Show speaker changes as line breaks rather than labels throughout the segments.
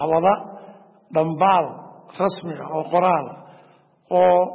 wada dhambaal rasmi ah oo qoraal oo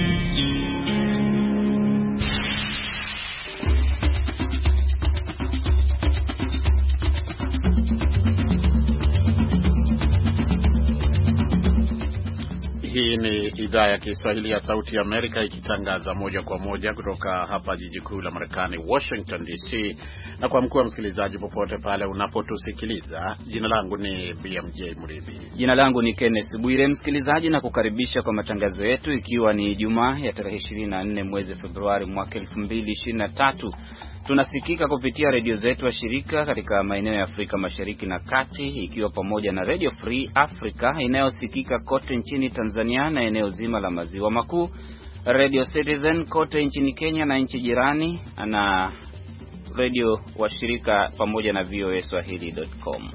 Hii ni idhaa ya Kiswahili ya Sauti ya Amerika ikitangaza moja kwa moja kutoka hapa jiji kuu la Marekani, Washington DC. Na kwa mkuu wa msikilizaji popote pale unapotusikiliza, jina langu ni BMJ Mridhi.
Jina langu ni Kenneth Bwire, msikilizaji, na kukaribisha kwa matangazo yetu ikiwa ni Ijumaa ya tarehe 24 mwezi Februari mwaka 2023. Tunasikika kupitia redio zetu wa shirika katika maeneo ya Afrika Mashariki na Kati, ikiwa pamoja na Radio Free Africa inayosikika kote nchini Tanzania na eneo zima la Maziwa Makuu, Radio Citizen kote nchini Kenya na nchi jirani, na radio wa shirika pamoja na voaswahili.com.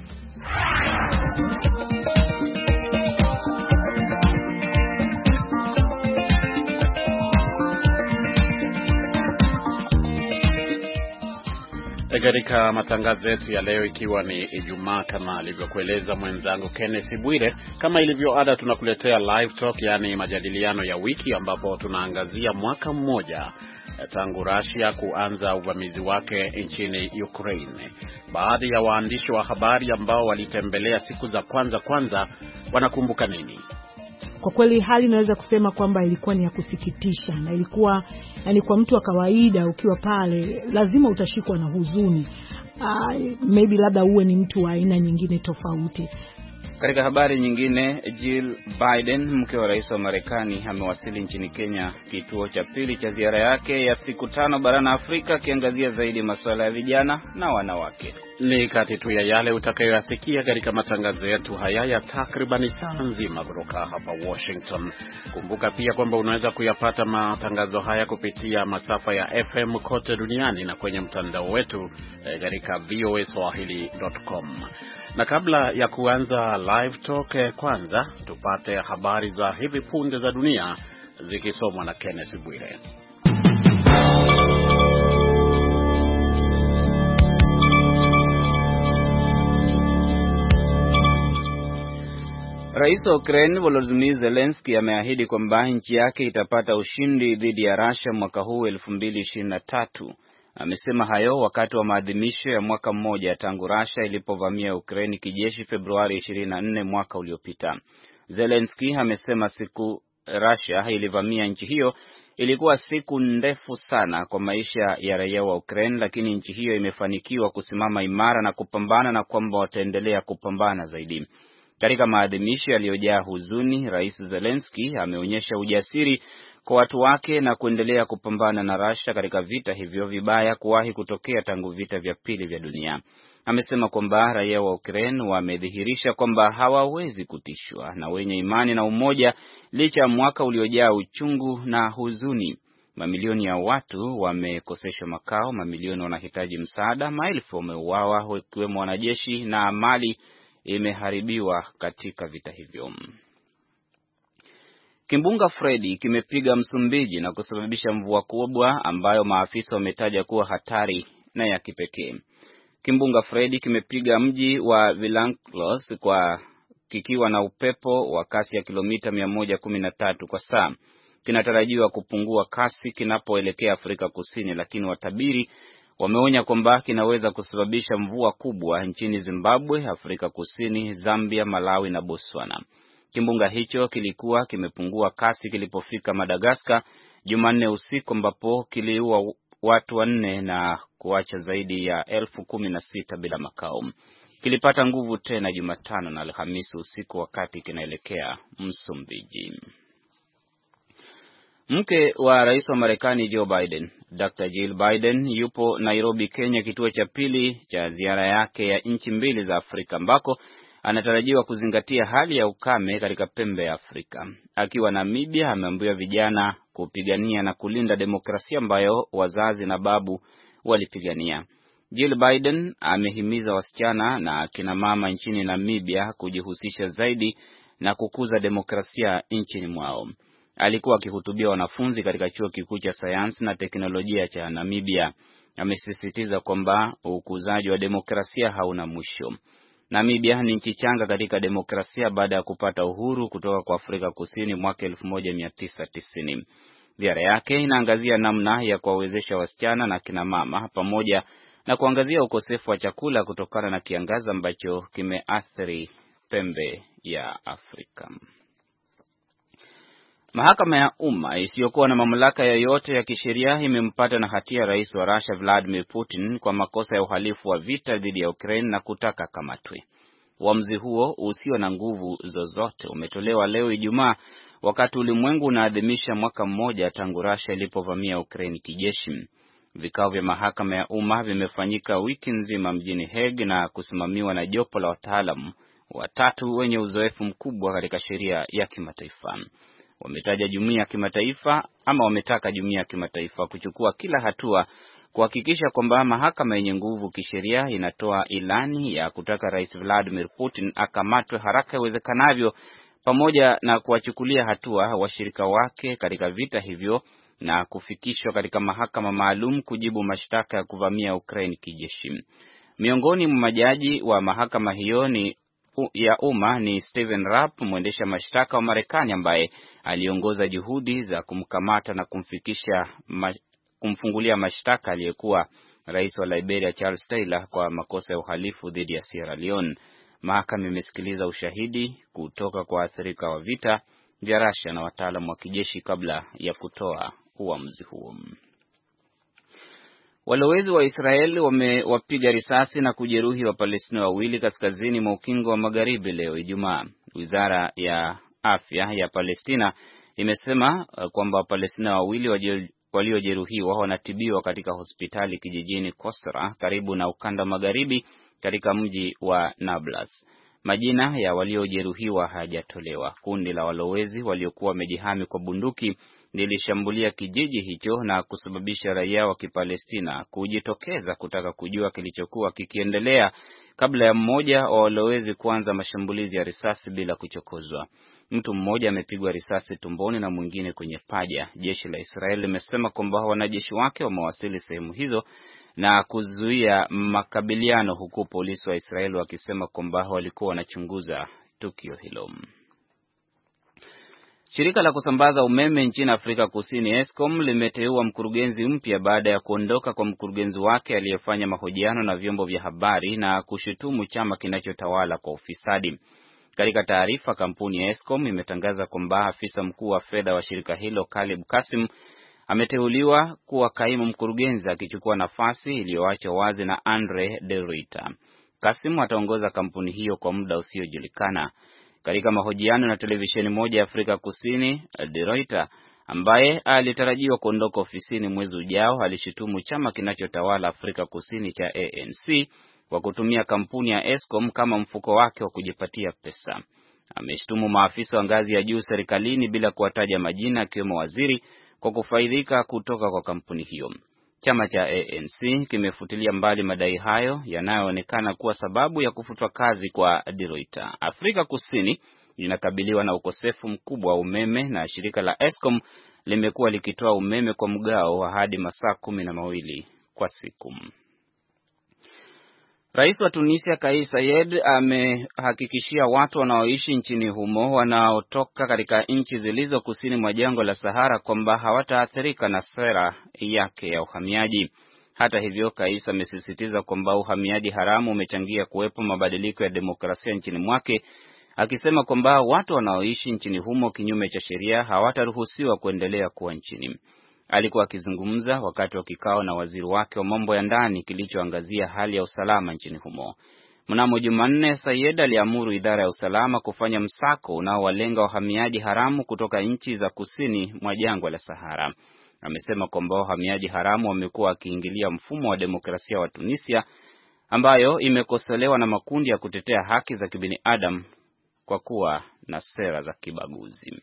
Katika matangazo yetu ya leo, ikiwa ni Ijumaa kama alivyokueleza mwenzangu Kenneth Bwire, kama ilivyo ada tunakuletea live talk, yani majadiliano ya wiki, ambapo tunaangazia mwaka mmoja tangu Russia kuanza uvamizi wake nchini Ukraine. Baadhi ya waandishi wa habari ambao walitembelea siku za kwanza wanakumbuka nini?
Kwa kweli hali naweza kusema kwamba ilikuwa ni ya kusikitisha, na ilikuwa yani kwa mtu wa kawaida ukiwa pale lazima utashikwa na huzuni. Maybe labda uwe ni mtu wa aina nyingine tofauti.
Katika habari nyingine, Jill Biden, mke wa rais wa Marekani, amewasili nchini Kenya, kituo cha pili cha ziara yake ya siku 5 barani Afrika, akiangazia zaidi masuala ya vijana na wanawake.
Ni kati tu ya yale utakayoyasikia katika matangazo yetu haya ya takriban saa nzima kutoka hapa Washington. Kumbuka pia kwamba unaweza kuyapata matangazo haya kupitia masafa ya FM kote duniani na kwenye mtandao wetu katika voaswahili.com. Na kabla ya kuanza live talk, kwanza tupate habari za hivi punde za dunia zikisomwa na Kenneth Bwire.
Rais wa Ukraine Volodymyr Zelensky ameahidi kwamba nchi yake itapata ushindi dhidi ya Russia mwaka huu 2023. Amesema hayo wakati wa maadhimisho ya mwaka mmoja tangu Russia ilipovamia Ukraine kijeshi Februari 24 mwaka uliopita. Zelensky amesema siku Russia ilivamia nchi hiyo ilikuwa siku ndefu sana kwa maisha ya raia wa Ukraine, lakini nchi hiyo imefanikiwa kusimama imara na kupambana, na kwamba wataendelea kupambana zaidi. Katika maadhimisho yaliyojaa huzuni, Rais Zelensky ameonyesha ujasiri kwa watu wake na kuendelea kupambana na Russia katika vita hivyo vibaya kuwahi kutokea tangu vita vya pili vya dunia. Amesema kwamba raia wa Ukraine wamedhihirisha kwamba hawawezi kutishwa na wenye imani na umoja licha ya mwaka uliojaa uchungu na huzuni. Mamilioni ya watu wamekoseshwa makao, mamilioni wanahitaji msaada, maelfu wameuawa wakiwemo wanajeshi, na mali imeharibiwa katika vita hivyo. Kimbunga Freddy kimepiga Msumbiji na kusababisha mvua kubwa ambayo maafisa wametaja kuwa hatari na ya kipekee. Kimbunga Freddy kimepiga mji wa Vilanculos kwa kikiwa na upepo wa kasi ya kilomita 113 kwa saa. Kinatarajiwa kupungua kasi kinapoelekea Afrika Kusini, lakini watabiri wameonya kwamba kinaweza kusababisha mvua kubwa nchini Zimbabwe, Afrika Kusini, Zambia, Malawi na Botswana. Kimbunga hicho kilikuwa kimepungua kasi kilipofika Madagascar Jumanne usiku, ambapo kiliua watu 4 na kuacha zaidi ya 16,000 bila makao. Kilipata nguvu tena Jumatano na Alhamisi usiku wakati kinaelekea Msumbiji. Mke wa rais wa Marekani Joe Biden, Dr. Jill Biden, yupo Nairobi, Kenya, kituo cha pili cha ziara yake ya nchi mbili za Afrika, ambako anatarajiwa kuzingatia hali ya ukame katika pembe ya Afrika. Akiwa Namibia, ameambiwa vijana kupigania na kulinda demokrasia ambayo wazazi na babu walipigania. Jill Biden amehimiza wasichana na kina mama nchini Namibia kujihusisha zaidi na kukuza demokrasia nchini mwao. Alikuwa akihutubia wanafunzi katika chuo kikuu cha sayansi na teknolojia cha Namibia. Amesisitiza kwamba ukuzaji wa demokrasia hauna mwisho. Namibia ni nchi changa katika demokrasia baada ya kupata uhuru kutoka kwa Afrika Kusini mwaka 1990. Ziara yake inaangazia namna ya kuwawezesha wasichana na kina mama pamoja na kuangazia ukosefu wa chakula kutokana na kiangazi ambacho kimeathiri pembe ya Afrika. Mahakama ya umma isiyokuwa na mamlaka yoyote ya kisheria imempata na hatia rais wa Russia Vladimir Putin kwa makosa ya uhalifu wa vita dhidi ya Ukraine na kutaka kamatwe. Uamuzi huo usio na nguvu zozote umetolewa leo Ijumaa wakati ulimwengu unaadhimisha mwaka mmoja tangu Russia ilipovamia Ukraine kijeshi. Vikao vya mahakama ya umma vimefanyika wiki nzima mjini Hague na kusimamiwa na jopo la wataalamu watatu wenye uzoefu mkubwa katika sheria ya kimataifa. Wametaka jumuiya ya kimataifa kuchukua kila hatua kuhakikisha kwamba mahakama yenye nguvu kisheria inatoa ilani ya kutaka Rais Vladimir Putin akamatwe haraka iwezekanavyo, pamoja na kuwachukulia hatua washirika wake katika vita hivyo na kufikishwa katika mahakama maalum kujibu mashtaka ya kuvamia Ukraine kijeshi. Miongoni mwa majaji wa mahakama hiyo ya umma ni Stephen Rapp, mwendesha mashtaka wa Marekani ambaye aliongoza juhudi za kumkamata na kumfungulia mashtaka aliyekuwa rais wa Liberia Charles Taylor kwa makosa ya uhalifu dhidi ya Sierra Leone. Mahakama imesikiliza ushahidi kutoka kwa waathirika wa vita vya Russia na wataalamu wa kijeshi kabla ya kutoa uamuzi huo. Walowezi wa Israeli wamewapiga risasi na kujeruhi Wapalestina wawili kaskazini mwa ukingo wa magharibi leo Ijumaa. Wizara ya afya ya Palestina imesema kwamba Wapalestina wawili waliojeruhiwa wanatibiwa katika hospitali kijijini Kosra karibu na ukanda magharibi katika mji wa Nablus. Majina ya waliojeruhiwa hayajatolewa. Kundi la walowezi waliokuwa wamejihami kwa bunduki lilishambulia kijiji hicho na kusababisha raia wa Kipalestina kujitokeza kutaka kujua kilichokuwa kikiendelea kabla ya mmoja wa walowezi kuanza mashambulizi ya risasi bila kuchokozwa. Mtu mmoja amepigwa risasi tumboni na mwingine kwenye paja. Jeshi la Israeli limesema kwamba wanajeshi wake wamewasili sehemu hizo na kuzuia makabiliano, huku polisi wa Israeli wakisema kwamba walikuwa wanachunguza tukio hilo. Shirika la kusambaza umeme nchini Afrika Kusini Eskom limeteua mkurugenzi mpya baada ya kuondoka kwa mkurugenzi wake aliyefanya mahojiano na vyombo vya habari na kushutumu chama kinachotawala kwa ufisadi. Katika taarifa, kampuni ya Eskom imetangaza kwamba afisa mkuu wa fedha wa shirika hilo Caleb Kasim ameteuliwa kuwa kaimu mkurugenzi akichukua nafasi iliyoachwa wazi na Andre de Ruyter. Kasim ataongoza kampuni hiyo kwa muda usiojulikana. Katika mahojiano na televisheni moja ya Afrika Kusini, de Ruyter ambaye alitarajiwa kuondoka ofisini mwezi ujao alishutumu chama kinachotawala Afrika Kusini cha ANC kwa kutumia kampuni ya Eskom kama mfuko wake wa kujipatia pesa. Ameshtumu maafisa wa ngazi ya juu serikalini bila kuwataja majina akiwemo waziri kwa kufaidika kutoka kwa kampuni hiyo. Chama cha ANC kimefutilia mbali madai hayo yanayoonekana kuwa sababu ya kufutwa kazi kwa de Ruyter. Afrika Kusini inakabiliwa na ukosefu mkubwa wa umeme na shirika la Eskom limekuwa likitoa umeme kwa mgao wa hadi masaa 12 kwa siku. Rais wa Tunisia Kais Saied amehakikishia watu wanaoishi nchini humo wanaotoka katika nchi zilizo kusini mwa jangwa la Sahara kwamba hawataathirika na sera yake ya uhamiaji. Hata hivyo, Kais amesisitiza kwamba uhamiaji haramu umechangia kuwepo mabadiliko ya demokrasia nchini mwake, akisema kwamba watu wanaoishi nchini humo kinyume cha sheria hawataruhusiwa kuendelea kuwa nchini. Alikuwa akizungumza wakati wa kikao na waziri wake wa mambo ya ndani kilichoangazia hali ya usalama nchini humo. Mnamo Jumanne, Saied aliamuru idara ya usalama kufanya msako unaowalenga wahamiaji haramu kutoka nchi za kusini mwa jangwa la Sahara. Amesema kwamba wahamiaji haramu wamekuwa wakiingilia mfumo wa demokrasia wa Tunisia, ambayo imekosolewa na makundi ya kutetea haki za kibinadamu kwa kuwa na sera za kibaguzi.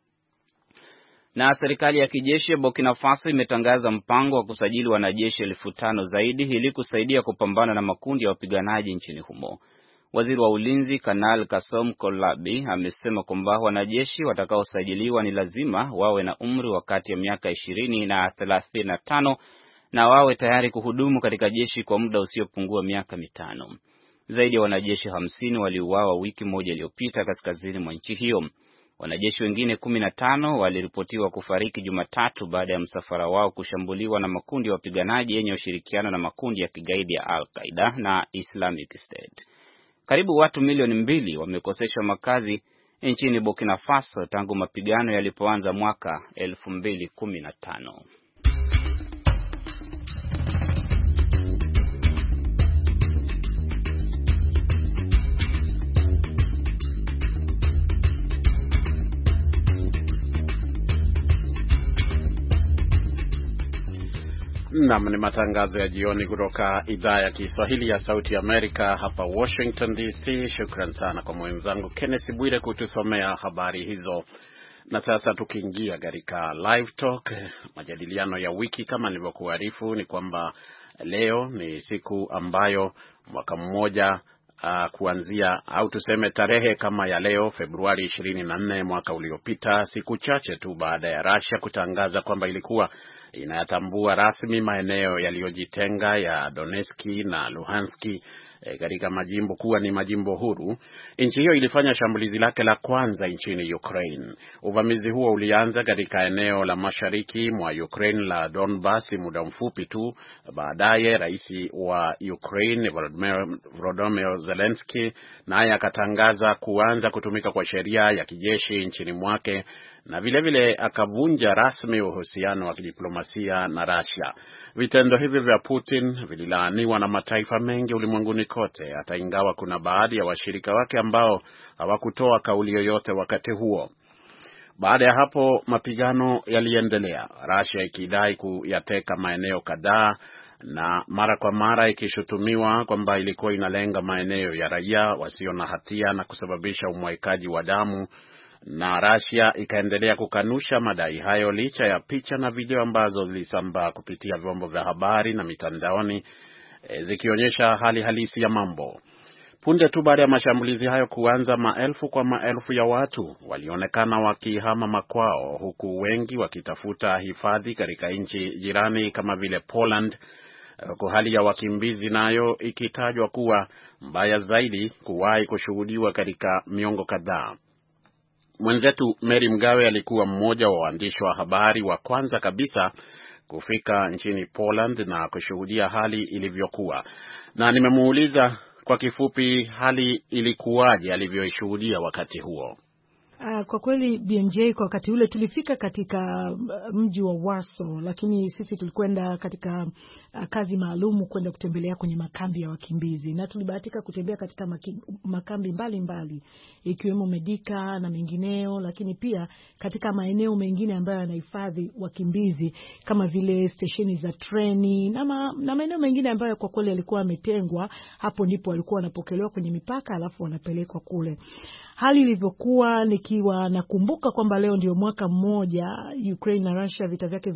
Na serikali ya kijeshi ya Burkina Faso imetangaza mpango wa kusajili wanajeshi 5,000 zaidi ili kusaidia kupambana na makundi ya wapiganaji nchini humo. Waziri wa ulinzi Kanal Kassom Kolabi amesema kwamba wanajeshi watakaosajiliwa ni lazima wawe na umri wa kati ya miaka 20 na 35 na wawe tayari kuhudumu katika jeshi kwa muda usiopungua miaka 5. Zaidi ya wanajeshi 50 waliuawa wiki moja iliyopita kaskazini mwa nchi hiyo. Wanajeshi wengine 15 waliripotiwa kufariki Jumatatu baada ya msafara wao kushambuliwa na makundi ya wapiganaji yenye ushirikiano na makundi ya kigaidi ya Al-Qaeda na Islamic State. Karibu watu milioni 2 wamekoseshwa makazi nchini Burkina Faso tangu mapigano yalipoanza mwaka 2015.
Naam, ni matangazo ya jioni kutoka idhaa ya Kiswahili ya Sauti Amerika hapa Washington DC. Shukran sana kwa mwenzangu Kenneth Bwire kutusomea habari hizo. Na sasa tukiingia katika live talk, majadiliano ya wiki, kama nilivyokuarifu ni kwamba leo ni siku ambayo mwaka mmoja kuanzia au tuseme tarehe kama ya leo Februari 24 mwaka uliopita, siku chache tu baada ya Russia kutangaza kwamba ilikuwa inayatambua rasmi maeneo yaliyojitenga ya Donetsk na Luhansk katika majimbo kuwa ni majimbo huru. Nchi hiyo ilifanya shambulizi lake la kwanza nchini Ukraine. Uvamizi huo ulianza katika eneo la mashariki mwa Ukraine la Donbas muda mfupi tu baadaye. Rais wa Ukraine Volodymyr Zelensky naye akatangaza kuanza kutumika kwa sheria ya kijeshi nchini mwake, na vile akavunja rasmi uhusiano wa kidiplomasia na Russia. Vitendo hivi vya Putin vililaaniwa na mataifa mengi ulimwenguni kote, hata ingawa kuna baadhi ya washirika wake ambao hawakutoa kauli yoyote wakati huo. Baada ya hapo mapigano yaliendelea, Russia ikidai kuyateka maeneo kadhaa na mara kwa mara ikishutumiwa kwamba ilikuwa inalenga maeneo ya raia wasio na hatia na kusababisha umwaikaji wa damu, na Russia ikaendelea kukanusha madai hayo licha ya picha na video ambazo zilisambaa kupitia vyombo vya habari na mitandaoni zikionyesha hali halisi ya mambo. Punde tu baada ya mashambulizi hayo kuanza, maelfu kwa maelfu ya watu walionekana wakihama makwao, huku wengi wakitafuta hifadhi katika nchi jirani kama vile Poland, kwa hali ya wakimbizi nayo ikitajwa kuwa mbaya zaidi kuwahi kushuhudiwa katika miongo kadhaa. Mwenzetu Mary Mgawe alikuwa mmoja wa waandishi wa habari wa kwanza kabisa kufika nchini Poland na kushuhudia hali ilivyokuwa, na nimemuuliza kwa kifupi hali ilikuwaje alivyoishuhudia wakati huo.
Kwa kweli BMJ, kwa wakati ule tulifika katika mji wa Warsaw, lakini sisi tulikwenda katika kazi maalumu kwenda kutembelea kwenye makambi ya wakimbizi, na tulibahatika kutembea katika makambi mbalimbali ikiwemo Medica na mengineo, lakini pia katika maeneo mengine ambayo yanahifadhi wakimbizi kama vile stesheni za treni na maeneo mengine ambayo kwa kweli yalikuwa yametengwa. Hapo ndipo walikuwa wanapokelewa kwenye mipaka alafu wanapelekwa kule. Hali ilivyokuwa, nikiwa nakumbuka kwamba leo ndio mwaka mmoja Ukraine na Russia vita vyake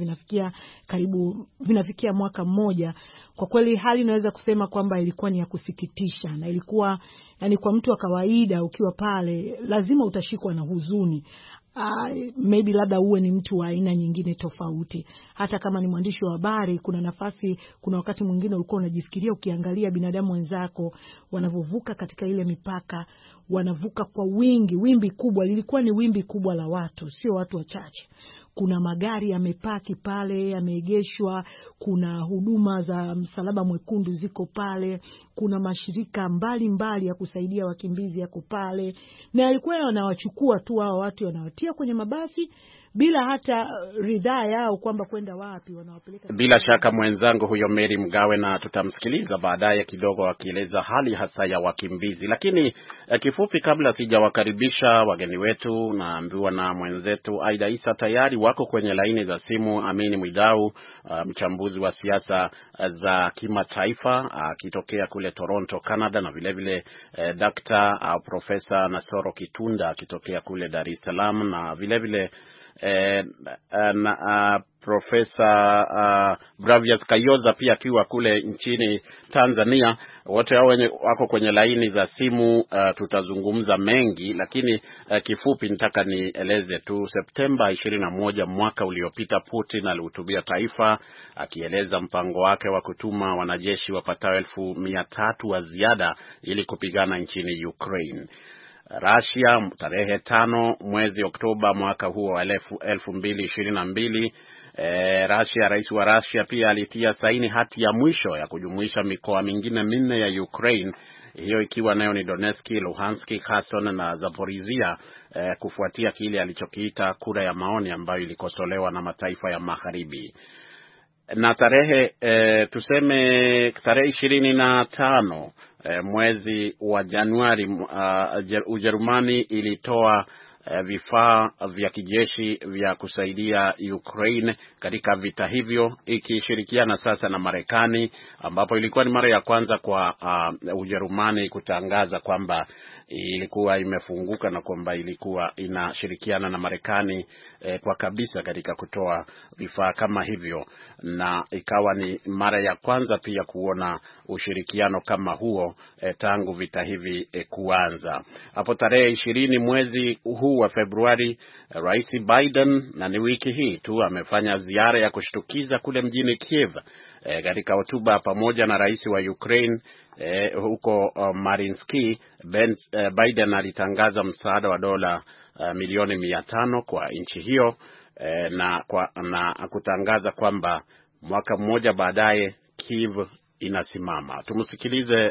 vinafikia mwaka mmoja. Kwa kweli hali naweza kusema kwamba ilikuwa ni ya kusikitisha, na ilikuwa yani kwa mtu wa kawaida ukiwa pale lazima utashikwa na huzuni. Maybe labda uwe ni mtu wa aina nyingine tofauti. Hata kama ni mwandishi wa habari, kuna wakati mwingine ulikuwa unajifikiria ukiangalia binadamu wenzako wanavovuka katika ile mipaka, wanavuka kwa wimbi kubwa. Lilikuwa ni wimbi kubwa la watu, sio watu wachache. Kuna magari yamepaki pale, yameegeshwa, kuna huduma za Msalaba Mwekundu ziko pale, kuna mashirika mbalimbali ya kusaidia wakimbizi yako pale, na yalikuwa wanawachukua tu hao watu, wanawatia kwenye mabasi bila hata ridhaa yao kwamba kwenda wapi, wanawapeleka.
Bila shaka mwenzangu huyo Mary Mgawe, na tutamsikiliza baadaye kidogo akieleza hali hasa ya wakimbizi. Lakini kifupi, kabla sijawakaribisha wageni wetu, naambiwa na mwenzetu Aida Isa tayari wako kwenye laini za simu. Amini Mwidau, mchambuzi wa siasa za kimataifa akitokea kule Toronto, Canada, na vile Dr. Profesa Nasoro Kitunda akitokea kule Dar es Salaam, na vile na Profesa Bravias Kayoza pia akiwa kule nchini Tanzania. Wote hao wako kwenye laini za simu. Tutazungumza mengi, lakini kifupi nitaka nieleze tu. Septemba 21 mwaka uliopita, Putin alihutubia taifa akieleza mpango wake wa kutuma wanajeshi wapatao 1,300 wa ziada ili kupigana nchini Ukraine. Russia tarehe 5 mwezi Oktoba mwaka huo wa 2022, rais wa Russia pia alitia saini hati ya mwisho ya kujumuisha mikoa mingine 4 ya Ukraine, hiyo ikiwa nayo ni Donetsk, Luhansk, Kherson na Zaporizhia, kufuatia kile alichokiita kura ya maoni ambayo ilikosolewa na mataifa ya magharibi. Na tarehe 25 mwezi wa Januari, Ujerumani ilitoa vifaa vya kijeshi vya kusaidia Ukraine katika vita hivyo, ikishirikiana sasa na Marekani, ambapo ilikuwa ni mara ya kwanza kwa Ujerumani kutangaza kwamba ilikuwa imefunguka na kwamba ilikuwa inashirikiana na Marekani kwa kabisa katika kutoa vifaa kama hivyo, na ikawa ni mara ya kwanza pia kuona ushirikiano kama huo tangu vita hivi kuanza. Hapo tarehe 20 mwezi huu wa Februari, Rais Biden, na ni wiki hii tu, amefanya ziara ya kushtukiza kule mjini Kiev. Katika hotuba pamoja na rais wa Ukraine huko Mariinsky, Biden alitangaza msaada wa dola milioni 500 kwa nchi hiyo, na kutangaza kwamba mwaka mmoja baadaye Kiev inasimama. Tumsikilize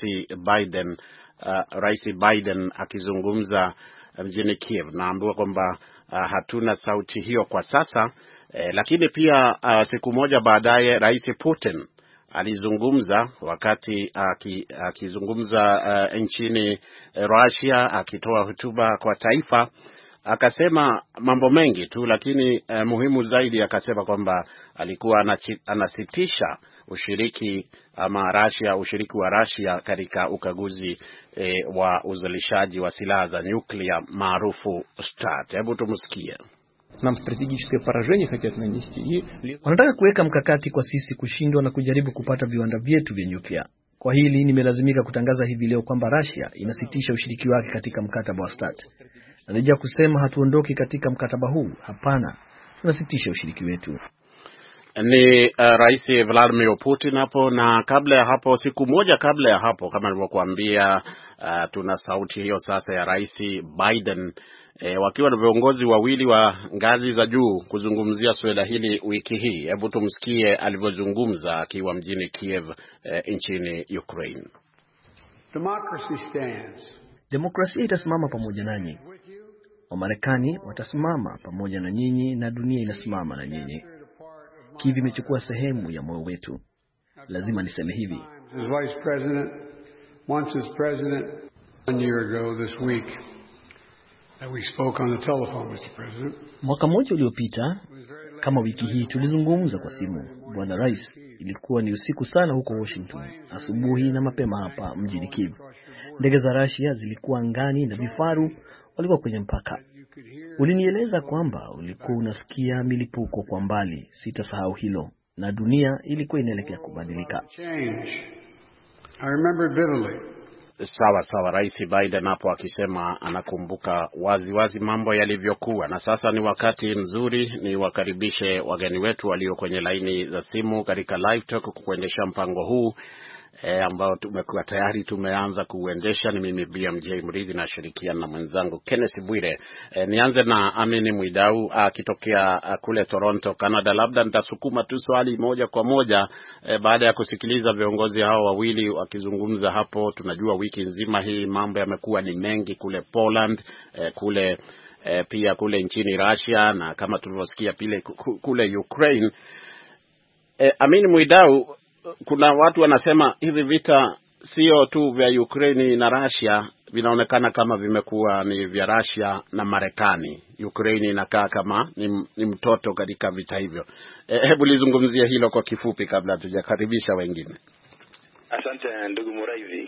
Rais Biden akizungumza mjini Kiev. Naambiwa kwamba hatuna sauti hiyo kwa sasa, lakini pia siku moja baadaye Rais Putin alizungumza wakati akizungumza nchini Russia, akitoa hotuba kwa taifa. Akasema mambo mengi tu, lakini muhimu zaidi akasema kwamba alikuwa anasitisha ushiriki wa Russia katika ukaguzi wa uzalishaji wa silaha za nyuklia maarufu START. Hebu tumsikie.
Нам стратегическое поражение хотят нанести. Wanataka kuweka mkakati kwa sisi kushindwa na kujaribu kupata viwanda vyetu vya nyuklia. Kwa hili nimelazimika kutangaza hivi leo kwamba Russia inasitisha ushiriki wake katika mkataba wa START. Na nija kusema hatuondoki katika mkataba huu. Hapana, tunasitisha ushiriki wetu.
Ni Rais Vladimir Putin hapo. Na kabla ya hapo, siku moja kabla ya hapo, kama nilivyokuambia, tuna sauti hiyo sasa ya Rais Biden wakiwa na viongozi wawili wa ngazi za juu kuzungumzia suala hili wiki hii. Hebu tumsikie alivyozungumza akiwa mjini Kiev nchini Ukraine.
Democracy stands.
Demokrasia itasimama pamoja nanyi. Wamarekani watasimama pamoja na nyinyi, na dunia inasimama na nyinyi. Kiev imechukua sehemu ya moyo wetu. Lazima niseme hivi.
As Vice President, once as President, 1 year ago this week, we spoke on the telephone, Mr. President.
Mwaka mmoja uliopita kama wiki hii tulizungumza kwa simu, Bwana Rais. Ilikuwa ni usiku sana huko Washington, asubuhi na mapema hapa mjini Kiev. Ndege za Russia zilikuwa angani na vifaru walikuwa kwenye mpaka. Ulinieleza kwamba ulikuwa unasikia milipuko kwa mbali. Sitasahau hilo, na dunia ilikuwa inaelekea kubadilika.
I remember vividly.
Sawa, Rais Biden hapo akisema anakumbuka wazi mambo yalivyokuwa. Na sasa ni wakati mzuri ni wakaribishe wageni wetu walio kwenye laini za simu katika live talk kuendesha mpango huu ambao tumekuwa tayari tumeanza kuuendesha. Ni mimi BMJ Mridhi na shirikiana na mwenzangu Kenneth Bwire. Nianze na Amini Mwidau akitokea kule Toronto, Canada. Labda nitasukuma tu swali moja kwa moja baada ya kusikiliza viongozi hao wawili wakizungumza hapo. Tunajua wiki nzima hii mambo yamekuwa ni mengi kule Poland, pia kule nchini Russia, na kama tulivyosikia pile kule Ukraine. Amini Mwidau, kuna watu wanasema hivi vita sio tu vya Ukraine na Russia, vinaonekana kama vimekuwa ni vya Russia na Marekani. Ukraine inakaa kama ni mtoto katika vita hivyo. Hebu lizungumzie hilo kwa kifupi kabla tujakaribisha wengine.
Asante ndugu Muraidhi.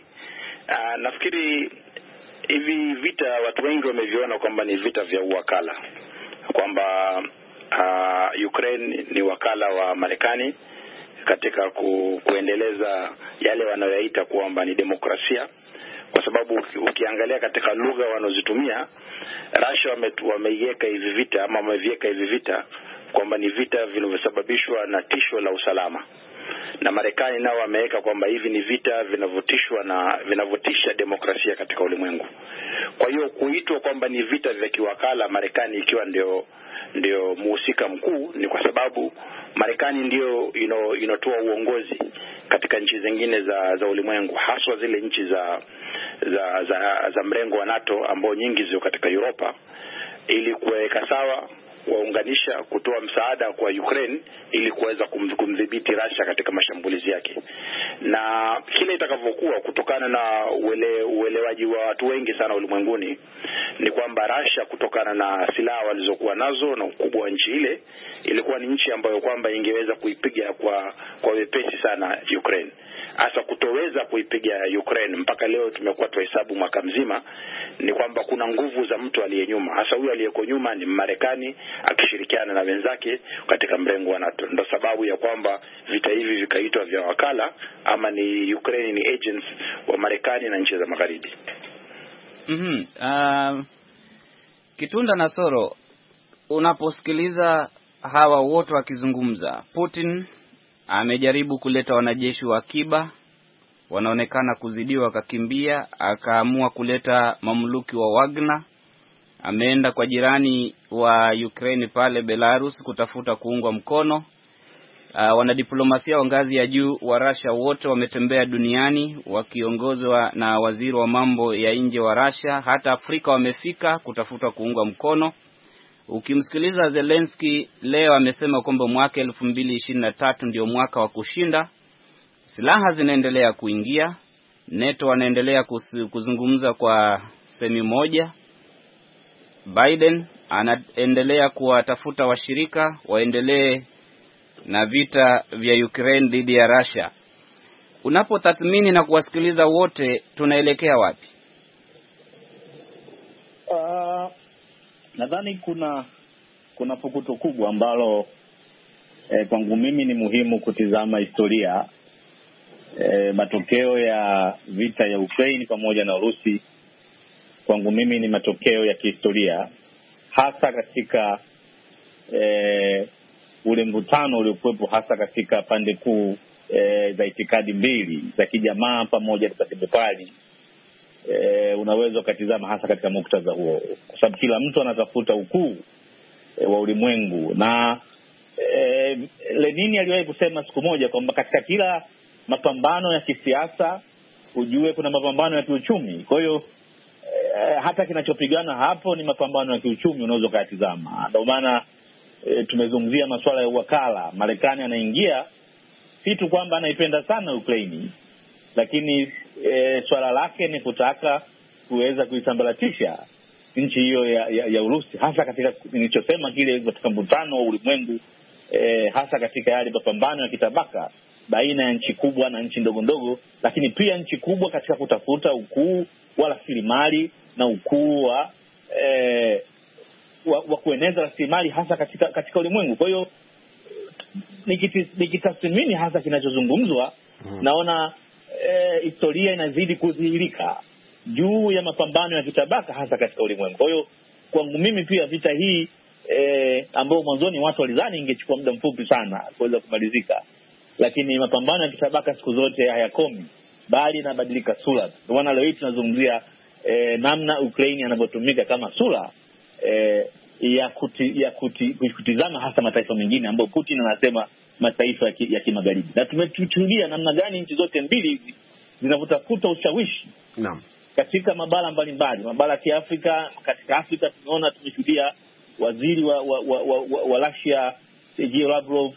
Nafikiri hivi vita watu wengi wameviona kwamba ni vita vya uwakala. kwamba Ukraine ni wakala wa Marekani katika kuendeleza yale wanayoita kwamba ni demokrasia, kwa sababu ukiangalia katika lugha wanazotumia Russia wameiweka hivi vita ama wameviweka hivi vita kwamba ni vita vinavyosababishwa na tisho la usalama, na Marekani nao wameweka kwamba hivi ni vita vinavyotishwa na vinavyotisha demokrasia katika ulimwengu. Kwa hiyo kuitwa kwamba ni vita vya kiwakala, Marekani ikiwa ndio muhusika mkuu, ni kwa sababu Marekani ndio inatoa uongozi katika nchi zingine za ulimwengu, haswa zile nchi za mrengo wa NATO ambao nyingi ziko katika Europa, ili kuweka sawa, waunganisha, kutoa msaada kwa Ukraine ili kuweza kumdhibiti Russia katika mashambulizi yake. Na kile itakavyokuwa, kutokana na uelewaji wa watu wengi sana ulimwenguni, ni kwamba Russia, kutokana na silaha walizokuwa nazo na ukubwa wa nchi ile, ilikuwa ni nchi ambayo kwamba ingeweza kuipiga kwa wepesi sana Ukraine. Hasa kutoweza kuipiga Ukraine mpaka leo tumekuwa tuhesabu mwaka mzima, ni kwamba kuna nguvu za mtu aliye nyuma. Hasa huyo aliyeko nyuma ni Marekani akishirikiana na wenzake katika mrengo wa NATO. Ndio sababu ya kwamba vita hivi vikaitwa vya wakala, ama ni Ukraine ni agents wa Marekani na nchi za magharibi.
Kitunda na Soro, unaposikiliza hawa wote wakizungumza, Putin amejaribu kuleta wanajeshi wa akiba, wanaonekana kuzidiwa, akakimbia, akaamua kuleta mamluki wa Wagner, ameenda kwa jirani wa Ukraine pale Belarus kutafuta kuungwa mkono. Wanadiplomasia wa ngazi ya juu wa Russia wote wametembea duniani wakiongozwa na waziri wa mambo ya nje wa Russia, hata Afrika wamefika kutafuta kuungwa mkono. Ukimsikiliza Zelensky leo amesema kwamba mwaka 2023 ndio mwaka wa kushinda. Silaha zinaendelea kuingia, NATO wanaendelea kuzungumza kwa semi moja. Biden anaendelea kuwatafuta washirika waendelee na vita vya Ukraine dhidi ya Russia. Unapotathmini na kuwasikiliza wote, tunaelekea wapi?
Nadhani kuna fukuto kubwa ambalo kwangu mimi ni muhimu kutizama historia. Matokeo ya vita ya Ukraine pamoja na Urusi kwangu mimi ni matokeo ya kihistoria, hasa katika ule mvutano uliokuwepo hasa katika pande kuu za itikadi mbili za kijamaa pamoja na kibepari. Unaweza ukatizama hasa katika muktadha huo, kwa sababu kila mtu anatafuta ukuu wa ulimwengu. Na Lenin aliwahi kusema siku moja kwamba katika kila mapambano ya kisiasa ujue kuna mapambano ya kiuchumi. Kwa hiyo hata kinachopigana hapo ni mapambano ya kiuchumi, unaweza kuyatizama. Ndio maana tumezungumzia masuala ya wakala. Marekani anaingia si tu kwamba anaipenda sana Ukraine, lakini swala lake ni kutaka kuweza kuisambaratisha nchi hiyo ya Urusi, hasa katika nilichosema kile katika mvutano wa ulimwengu, hasa katika yale mapambano ya kitabaka baina ya nchi kubwa na nchi ndogo ndogo, lakini pia nchi kubwa katika kutafuta ukuu wa rasilimali na ukuu wa kueneza rasilimali hasa katika ulimwengu. Kwa hiyo nikitathmini hasa kinachozungumzwa, naona historia inazidi kudhihirika juu ya mapambano ya kitabaka hasa katika ulimwengu. Kwa hiyo kwangu mimi pia vita hii ambao mwanzoni watu walidhani ingechukua muda mfupi sana kuweza kumalizika, lakini mapambano ya kitabaka siku zote hayakomi, bali yanabadilika sura. Kwa maana leo hii tunazungumzia namna Ukraine yanavyotumika kama sura ya kutizama hasa mataifa mengine ambayo Putin anasema mataifa ya kimagharibi. Na tumechukulia namna gani nchi zote mbili hizi zinavyotafuta ushawishi katika mabara mbalimbali, mabara ya Kiafrika. Katika Afrika tumeona, tumeshuhudia waziri wa Russia Sergei Lavrov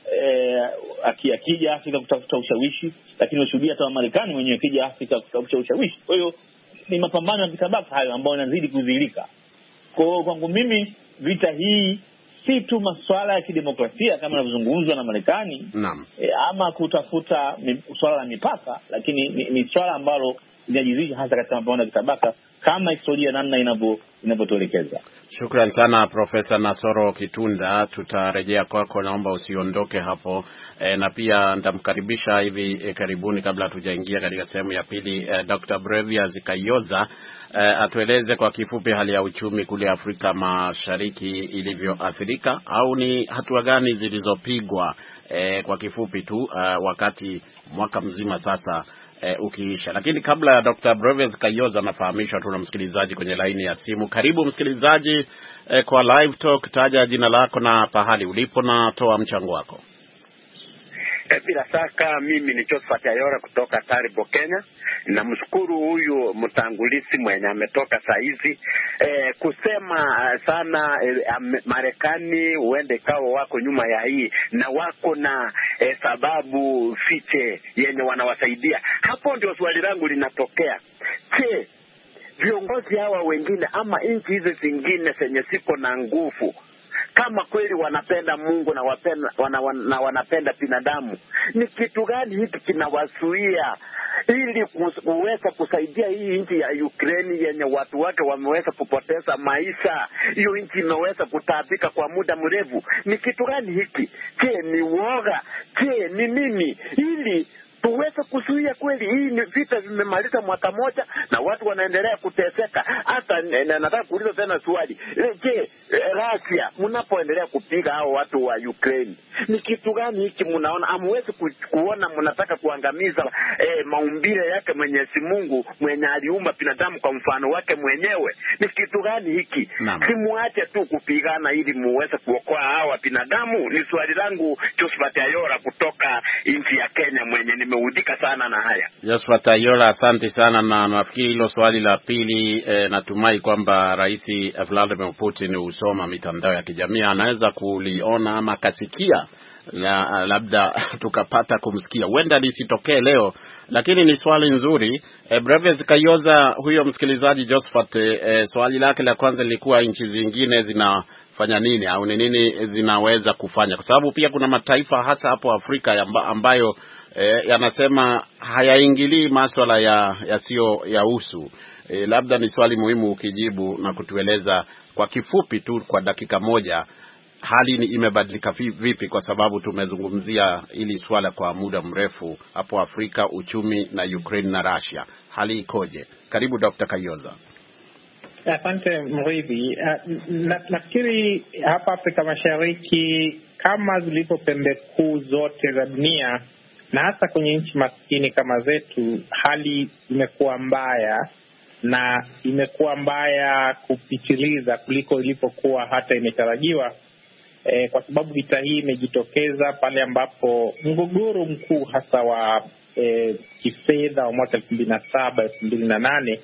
akija Afrika kutafuta ushawishi, lakini tumeshuhudia hata Marekani wenyewe akija Afrika kutafuta ushawishi. Kwa hiyo ni mapambano ya kitabaka hayo ambayo yanazidi kudhihirika. Kwa hiyo kwangu mimi vita hii si tu masuala ya kidemokrasia kama yanavyozungumzwa na Marekani ama kutafuta swala la mipaka, lakini ni swala ambalo linajizisha hasa katika mapambano ya kitabaka kama historia namna inavyotuelekeza.
Shukran sana Profesa Nasoro Kitunda, tutarejea kwako, naomba usiondoke hapo. Na pia nitamkaribisha hivi karibuni, kabla tujaingia katika sehemu ya pili, Dr. Brevias Kayoza atueleze kwa kifupi hali ya uchumi kule Afrika Mashariki ilivyoathirika, au ni hatua gani zilizopigwa kwa kifupi tu wakati mwaka mzima sasa ukiisha. Lakini kabla ya Dr. Brevias Kayoza nafahamishwa tuna msikilizaji kwenye laini ya simu. Karibu msikilizaji kwa Live Talk, taja jina lako na pahali ulipo na toa mchango wako.
Bila shaka mimi ni Josephat Ayora kutoka Taribo, Kenya. Namshukuru huyu mtangulisi mwenye ametoka saa hizi kusema sana Marekani huende kao wako nyuma ya hii na wako na sababu fiche yenye wanawasaidia. Hapo ndio swali langu linatokea. Je, viongozi hawa wengine ama nchi hizo zingine zenye siko na nguvu, kama kweli wanapenda Mungu na wanapenda binadamu, ni kitu gani hiki kinawasuia ili kuweza kusaidia hii nchi ya Ukraine yenye watu wake wameweza kupoteza maisha? Hiyo nchi imeweza kutaabika kwa muda mrefu. Ni kitu gani hiki? Je, ni uoga? Je, ni nini? Ili tuweze kuzuia kweli hii ni vita vimemaliza mwaka moja na watu wanaendelea kuteseka. Hata nataka kuuliza tena swali. Je, Russia mnapoendelea kupiga hao watu wa Ukraine, ni kitu gani hiki mnaona? Hamwezi kuona mnataka kuangamiza maumbile yake Mwenyezi Mungu mwenye aliumba binadamu kwa mfano wake mwenyewe? Ni kitu gani hiki? Simuache tu kupigana ili muweze kuokoa hawa binadamu. Ni swali langu, Josephat Ayora kutoka nchi ya Kenya mwenye nimeudhika sana na haya.
Josephat Ayora, asante sana, na nafikiri hilo swali la pili natumai kwamba Rais Vladimir Putin usoma mitandao ya kijamii, anaweza kuliona ama kasikia, na labda tukapata kumsikia. Huenda lisitokee leo, lakini ni swali nzuri. Brevias Kayoza, huyo msikilizaji Josephat, swali lake la kwanza lilikuwa nchi zingine zinafanya nini au ni nini zinaweza kufanya, kwa sababu pia kuna mataifa hasa hapo Afrika ambayo yanasema hayaingilii masuala yasiyo ya usu. Labda ni swali muhimu ukijibu na kutueleza kwa kifupi tu kwa dakika moja, hali imebadilika vipi, kwa sababu tumezungumzia ili swala kwa muda mrefu hapo Afrika, uchumi na Ukraine na Russia. Hali ikoje? Karibu Dr. Kayoza.
Asante Mridhi. Nafikiri hapa Afrika Mashariki, kama zilipo pembe kuu zote za dunia na hasa kwenye nchi maskini kama zetu, hali imekuwa mbaya, na imekuwa mbaya kupitiliza kuliko ilipokuwa hata imetarajiwa, kwa sababu vita hii imejitokeza pale ambapo mgogoro mkuu hasa wa kifedha wa mwaka 2007 2008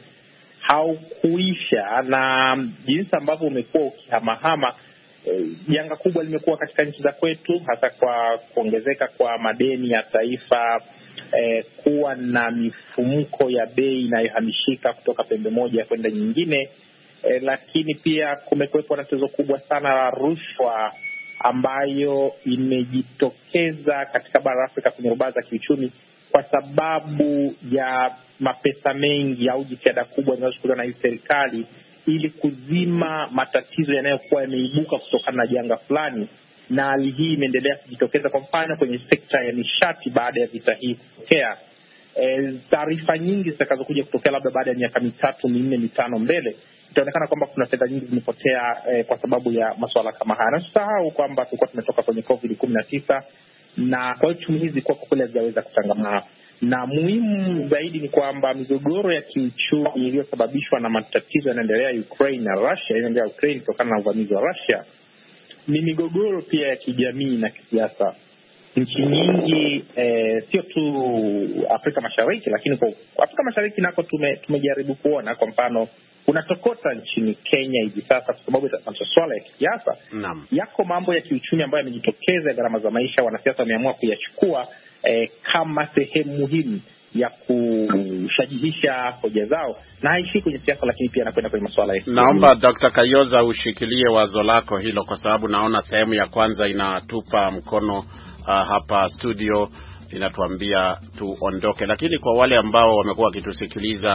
haukuisha, na jinsi ambavyo umekuwa ukihamahama. Janga kubwa limekuwa katika nchi za kwetu, hasa kwa kuongezeka kwa madeni ya taifa, kuwa na mifumuko ya bei inayohamishika kutoka pembe moja kwenda nyingine, lakini pia kumekuwepo na tatizo kubwa sana la rushwa ambayo imejitokeza katika bara la Afrika kwenye rubaa za kiuchumi kwa sababu ya mapesa mengi au jitihada kubwa zinazochukuliwa na hii serikali ili kuzima matatizo yanayokuwa yameibuka kutokana na janga fulani. Na hali hii imeendelea kujitokeza, kwa mfano kwenye sekta ya nishati baada ya vita hii kutokea. Taarifa nyingi zitakazokuja kutokea labda baada ya miaka 3, 4, 5 mbele, itaonekana kwamba kuna fedha nyingi zimepotea kwa sababu ya masuala kama haya. Na usisahau kwamba tulikuwa tumetoka kwenye COVID-19 na kwa hiyo chumi hizi kwa kweli hazijaweza kutangamana. Na muhimu zaidi ni kwamba migogoro ya kiuchumi iliyosababishwa na matatizo yanaendelea Ukraine na Russia, inaendelea Ukraine kutokana na uvamizi wa Russia, ni migogoro pia ya kijamii na kisiasa. Nchi nyingi sio tu Afrika Mashariki, lakini kwa Afrika Mashariki nako tumejaribu kuona, kwa mfano kuna tokota nchini Kenya hivi sasa kwa sababu ya masuala ya kisiasa. Yako mambo ya kiuchumi ambayo yamejitokeza, gharama za maisha, wanasiasa wameamua kuyachukua kama sehemu muhimu ya kushajihisha hoja zao, na haishi kwenye siasa, lakini pia anakwenda kwenye masuala ya.
Naomba Dr. Kayoza ushikilie wazo lako hilo, kwa sababu naona sehemu ya kwanza inatupa mkono hapa studio, inatuambia tuondoke. Lakini kwa wale ambao wamekuwa wakitusikiliza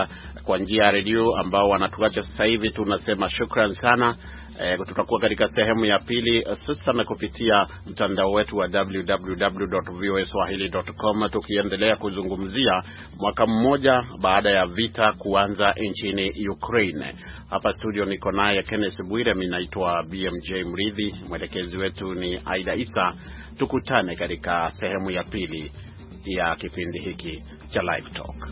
kwa njia ya redio ambao wanatuacha sasa hivi, tunasema shukran sana. Tutakuwa katika sehemu ya pili sasa kupitia mtandao wetu wa www.voaswahili.com tukiendelea kuzungumzia mwaka mmoja baada ya vita kuanza nchini Ukraine. Hapa studio niko naye Kenneth Bwire, mimi naitwa BMJ Mridhi, mwelekezi wetu ni Aida Isa. Tukutane katika sehemu ya pili ya kipindi hiki cha Live Talk.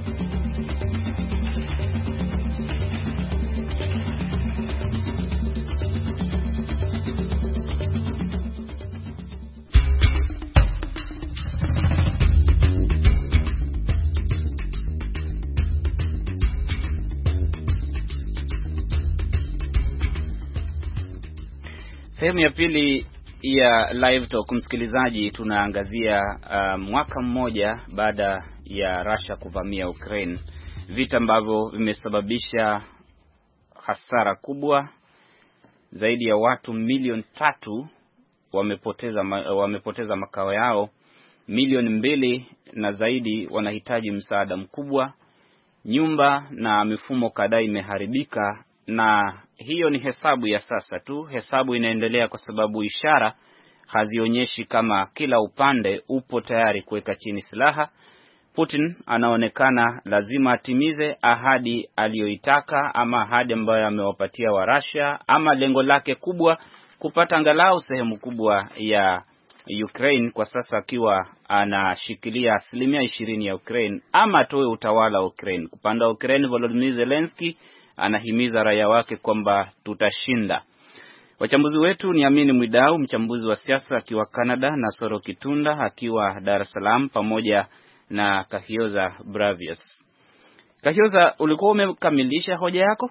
Sehemu ya pili ya Live Talk, msikilizaji, tunaangazia mwaka mmoja baada ya Russia kuvamia Ukraine, vita ambavyo vimesababisha hasara kubwa. Zaidi ya watu milioni 3 wamepoteza makao yao, milioni 2 na zaidi wanahitaji msaada mkubwa. Nyumba na mifumo kadhaa imeharibika, na hiyo ni hesabu ya sasa tu. Hesabu inaendelea kwa sababu ishara hazionyeshi kama kila upande upo tayari kuweka chini silaha. Putin anaonekana lazima atimize ahadi aliyoitaka, ama ahadi ambayo amewapatia wa Russia, ama lengo lake kubwa kupata angalau sehemu kubwa ya Ukraine, kwa sasa akiwa anashikilia 20% ya Ukraine, ama atoe utawala wa Ukraine. Kupanda Ukraine, Volodymyr Zelensky anahimiza raia wake kwamba tutashinda. Wachambuzi wetu ni Amini Mwidau, mchambuzi wa siasa akiwa Canada, na Soro Kitunda akiwa Dar es Salaam, pamoja na Kahioza Bravius. Kahioza, ulikuwa umekamilisha hoja yako?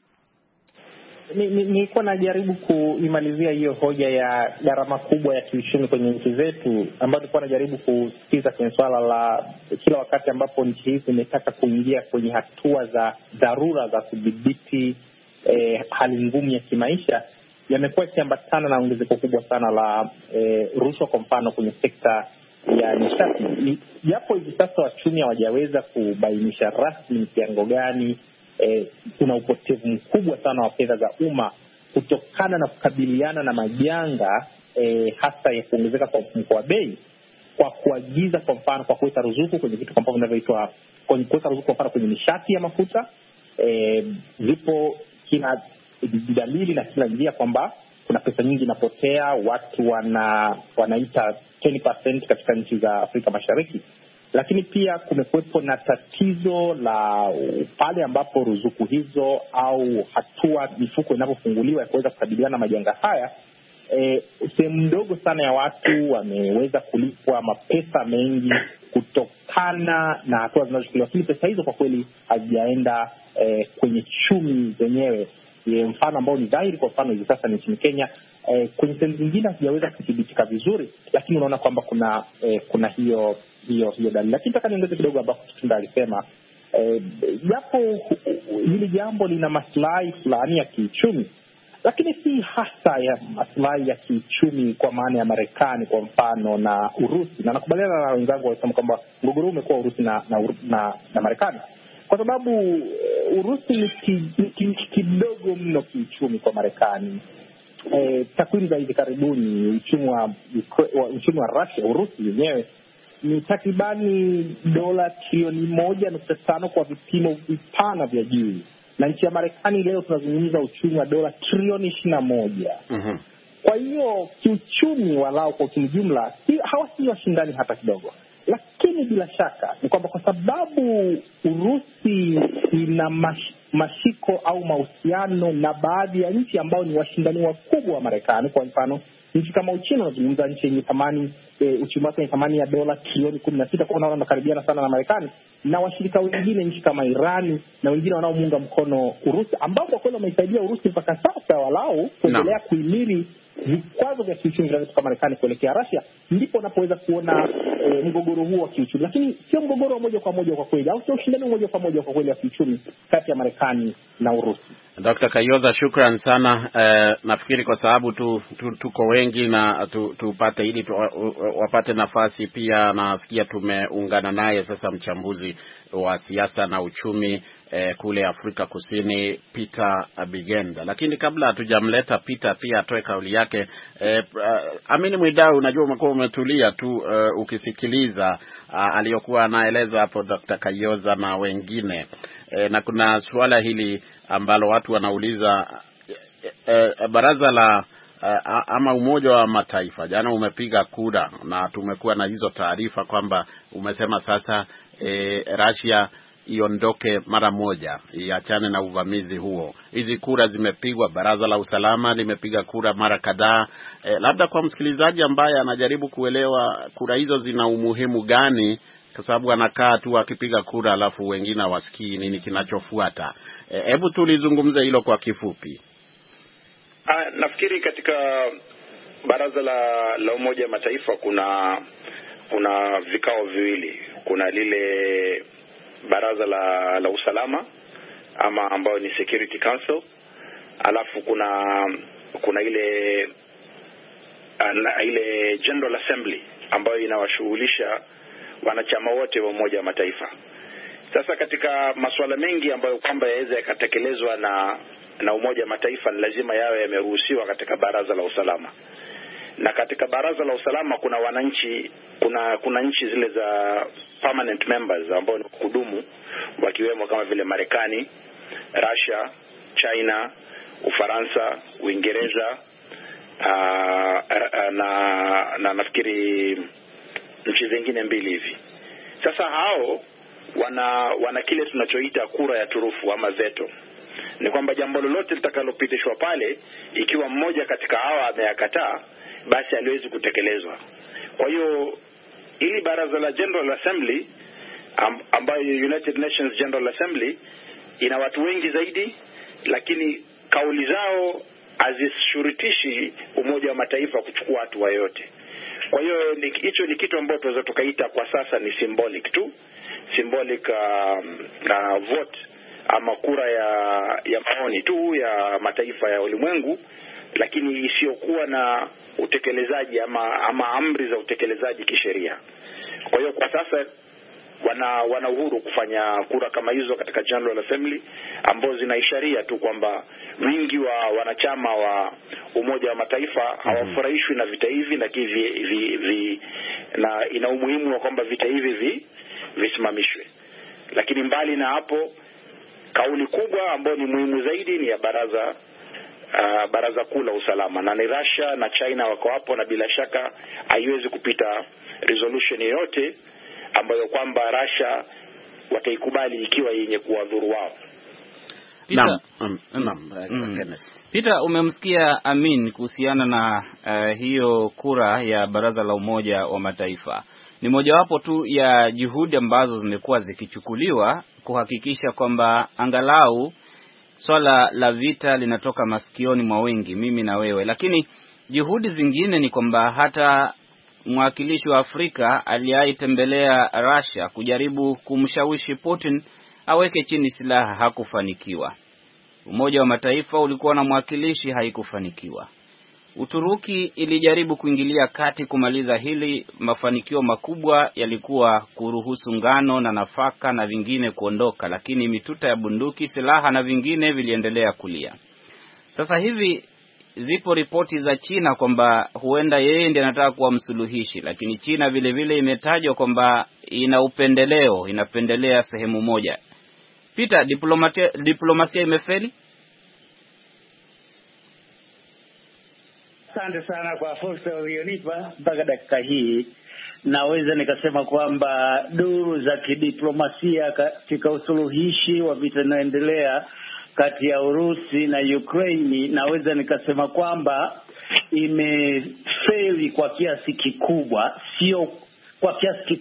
Nilikuwa najaribu kuimalizia hiyo hoja ya gharama kubwa ya kiuchumi kwenye nchi zetu, ambayo nilikuwa najaribu kusitiza kwenye swala la kila wakati ambapo nchi hizi imetaka kuingia kwenye hatua za dharura za kudhibiti hali ngumu ya kimaisha, yamekuwa yakiambatana na ongezeko kubwa sana la rushwa, kwa mfano kwenye sekta ya nishati. Japo hivi sasa wachumi hawajaweza kubainisha rasmi kiwango gani kuna upotevu mkubwa sana wa fedha za umma kutokana na kukabiliana na majanga hasa ya kuongezeka kwa mfumuko wa bei, kwa kuagiza, kwa mfano kwa kuweka ruzuku kwenye vitu kama vinavyoitwa, kwenye kuweka ruzuku kwa mfano kwenye nishati ya mafuta. Zipo kina dalili na kila njia kwamba kuna pesa nyingi inapotea. Watu wanaita 20% katika nchi za Afrika Mashariki. Lakini pia kumekuwepo na tatizo la pale ambapo ruzuku hizo au hatua mifuko inapofunguliwa ya kuweza kukabiliana na majanga haya, sehemu ndogo sana ya watu wameweza kulipwa mapesa mengi kutokana na hatua zinazochukuliwa. Lakini pesa hizo kwa kweli hazijaenda kwenye chumi zenyewe. Mfano ambao ni dhahiri, kwa mfano hivi sasa nchini Kenya, kwenye sehemu zingine hazijaweza kudhibitika vizuri, lakini unaona kwamba kuna hiyo dalili. Lakini nataka niongeze kidogo ambapo Kitunda alisema, japo hili jambo lina maslahi fulani ya kiuchumi, lakini si hasa ya maslahi ya kiuchumi kwa maana ya Marekani kwa mfano na Urusi. Na nakubaliana na wenzangu wasema kwamba mgogoro umekuwa Urusi na Marekani, kwa sababu Urusi ni kidogo mno kiuchumi kwa Marekani. Takwimu za hivi karibuni, uchumi wa Russia, Urusi yenyewe, ni takribani dola trilioni 1.5 kwa vipimo vipana vya juu. Na nchi ya Marekani leo tunazungumza uchumi wa dola trilioni 21. Kwa hiyo kiuchumi, walao kwa jumla, hawasi washindani hata kidogo. Lakini bila shaka ni kwamba kwa sababu Urusi ina mashiko au mahusiano na baadhi ya nchi ambao ni washindani wakubwa wa Marekani, kwa mfano nchi kama Uchina, unazungumza nchi yenye thamani uchumi wake ni thamani ya dola trilioni 16, kwa unaona wanakaribiana sana na Marekani, na washirika wengine nchi kama Irani na wengine wanaomuunga mkono Urusi, ambao kwa kweli wameisaidia Urusi mpaka sasa walau kuendelea kuhimili vikwazo vya kiuchumi vinavyotoka Marekani kuelekea Russia. Ndipo unapoweza kuona mgogoro huo wa kiuchumi, lakini sio mgogoro wa moja kwa moja kwa kweli, au sio ushindani moja kwa moja kwa kweli wa kiuchumi kati ya Marekani na Urusi.
Dr. Kayoza, shukran sana. Nafikiri kwa sababu tuko wengi na tupate ili wapate nafasi pia, nasikia tumeungana naye sasa mchambuzi wa siasa na uchumi kule Afrika Kusini, Peter Bigenda. Lakini kabla hatujamleta Peter pia atoe kauli yake, Amini Mwidau, unajua umekuwa umetulia tu ukisikiliza aliyokuwa anaeleza hapo Dr. Kayoza na wengine, na kuna suala hili ambalo watu wanauliza, baraza la ama Umoja wa Mataifa jana umepiga kura na tumekuwa na hizo taarifa kwamba umesema sasa Russia iondoke mara moja, iachane na uvamizi huo. Hizi kura zimepigwa, baraza la usalama limepiga kura mara kadhaa. Labda kwa msikilizaji ambaye anajaribu kuelewa kura hizo zina umuhimu gani, kwa sababu anakaa tu akipiga kura alafu wengine hawasikii nini kinachofuata. Hebu tulizungumze hilo kwa kifupi.
Nafikiri katika baraza la Umoja wa Mataifa kuna vikao viwili. Kuna lile baraza la usalama ama ambayo ni Security Council, alafu kuna ile General Assembly ambayo inawashughulisha wanachama wote wa Umoja wa Mataifa. Sasa katika masuala mengi ambayo kwamba yaweza yakatekelezwa na Umoja wa Mataifa, ni lazima yawe yameruhusiwa katika baraza la usalama. Na katika baraza la usalama kuna wananchi, kuna nchi zile za permanent members ambao ni kudumu, wakiwemo kama vile Marekani, Russia, China, Ufaransa, Uingereza, na nafikiri nchi zingine mbili hivi. Sasa hao wana kile tunachoita kura ya turufu ama veto. Ni kwamba jambo lolote litakalopitishwa pale, ikiwa mmoja katika hawa ameyakataa, basi haliwezi kutekelezwa. Kwa hiyo ili baraza la General Assembly ambayo United Nations General Assembly ina watu wengi zaidi, lakini kauli zao hazishurutishi Umoja wa Mataifa kuchukua hatua yoyote. Kwa hiyo hicho ni kitu ambacho tunaweza tukaita kwa sasa ni symbolic vote ama kura ya maoni tu ya mataifa ya ulimwengu, lakini isiyokuwa na utekelezaji ama amri za utekelezaji kisheria. Kwa hiyo kwa sasa wana uhuru kufanya kura kama hizo katika General Assembly, ambazo zinaisharia tu kwamba wingi wa wanachama wa Umoja wa Mataifa hawafurahishwi na vita hivi, na ina umuhimu wa kwamba vita hivi visimamishwe. Lakini mbali na hapo, kauli kubwa ambayo ni muhimu zaidi ni ya baraza kuu la usalama, na ni Russia na China wako hapo, na bila shaka haiwezi kupita resolution yoyote ambayo kwamba Russia wataikubali ikiwa yenye kuwadhuru wao.
Peter, umemsikia Amin kuhusiana na hiyo kura ya baraza la Umoja wa Mataifa. Ni mojawapo tu ya juhudi ambazo zimekuwa zikichukuliwa kuhakikisha kwamba angalau swala la vita linatoka masikioni mwa wengi, mimi na wewe. Lakini juhudi zingine ni kwamba hata mwakilishi wa Afrika aliyeitembelea Russia kujaribu kumshawishi Putin aweke chini silaha hakufanikiwa. Umoja wa Mataifa ulikuwa na mwakilishi, haikufanikiwa. Uturuki ilijaribu kuingilia kati kumaliza hili. Mafanikio makubwa yalikuwa kuruhusu ngano na nafaka na vingine kuondoka, lakini mituta ya bunduki, silaha na vingine viliendelea kulia. Sasa hivi zipo ripoti za China kwamba huenda yeye ndiye anataka kuwa msuluhishi, lakini China vile vile imetajwa kwamba ina upendeleo, inapendelea sehemu moja. Peter, diplomasia imefeli?
Asante sana kwa fursa ulionipa mpaka dakika hii. Naweza nikasema kwamba duru za kidiplomasia katika usuluhishi wa vita inayoendelea kati ya Urusi na Ukraine, naweza nikasema kwamba imefeli kwa kiasi kikubwa, sio kwa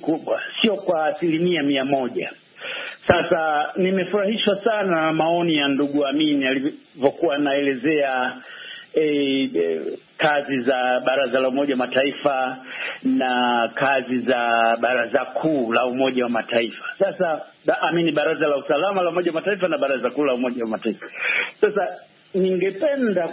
100%. Sasa nimefurahishwa sana na maoni ya ndugu Amin alivyokuwa anaelezea kazi za Baraza la Umoja wa Mataifa na kazi za Baraza Kuu la Umoja wa Mataifa. Sasa Baraza la Usalama la Umoja wa Mataifa na Baraza Kuu la Umoja wa Mataifa. Sasa ningependa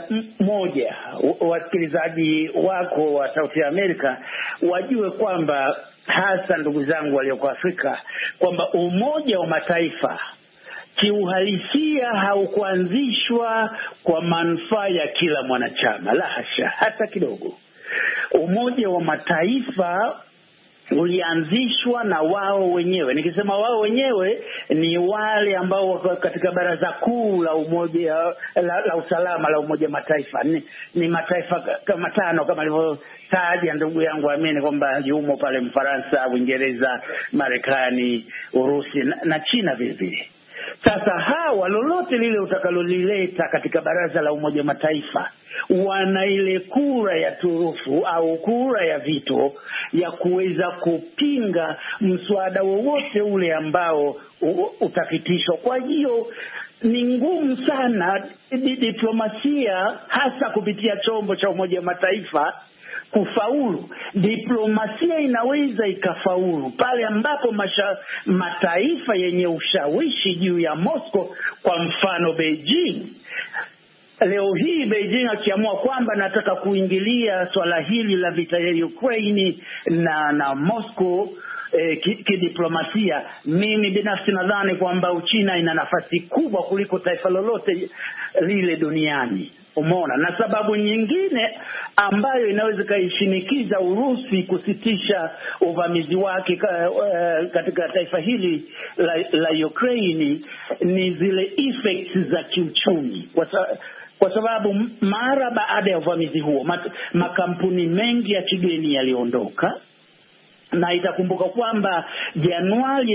wasikilizaji wako wa Sauti ya Amerika wajue kwamba, hasa ndugu zangu walioko Afrika, kwamba Umoja wa Mataifa kiuhalisia haukuanzishwa kwa manufaa ya kila mwanachama, la hasha, hata kidogo. Umoja wa Mataifa ulianzishwa na wao wenyewe. Nikisema wao wenyewe, ni wale ambao wako katika Baraza Kuu la Umoja la Usalama la Umoja wa Mataifa. Ni mataifa kama 5 kama alivyotaja ndugu yangu Amini, kwamba yumo pale Mfaransa, Uingereza, Marekani, Urusi na China vile vile. Sasa hawa, lolote lile utakalolileta katika Baraza la Umoja wa Mataifa, wana ile kura ya turufu au kura ya vito ya kuweza kupinga mswada wowote ule ambao utapitishwa. Kwa hiyo ni ngumu sana diplomasia, hasa kupitia chombo cha Umoja wa Mataifa, kufaulu. Diplomasia inaweza ikafaulu pale ambapo mataifa yenye ushawishi juu ya Moscow, kwa mfano Beijing. Leo hii Beijing akiamua kwamba nataka kuingilia swala hili la vita ya Ukraine na Moscow kidiplomasia, mimi binafsi nadhani kwamba Uchina ina nafasi kubwa kuliko taifa lolote lile duniani. Umeona? Na sababu nyingine ambayo inaweza kaishinikiza Urusi kusitisha uvamizi wake katika taifa hili la Ukraine ni zile effects za kiuchumi. Kwa sababu mara baada ya uvamizi huo makampuni mengi ya kigeni yaliondoka, na itakumbuka kwamba Januari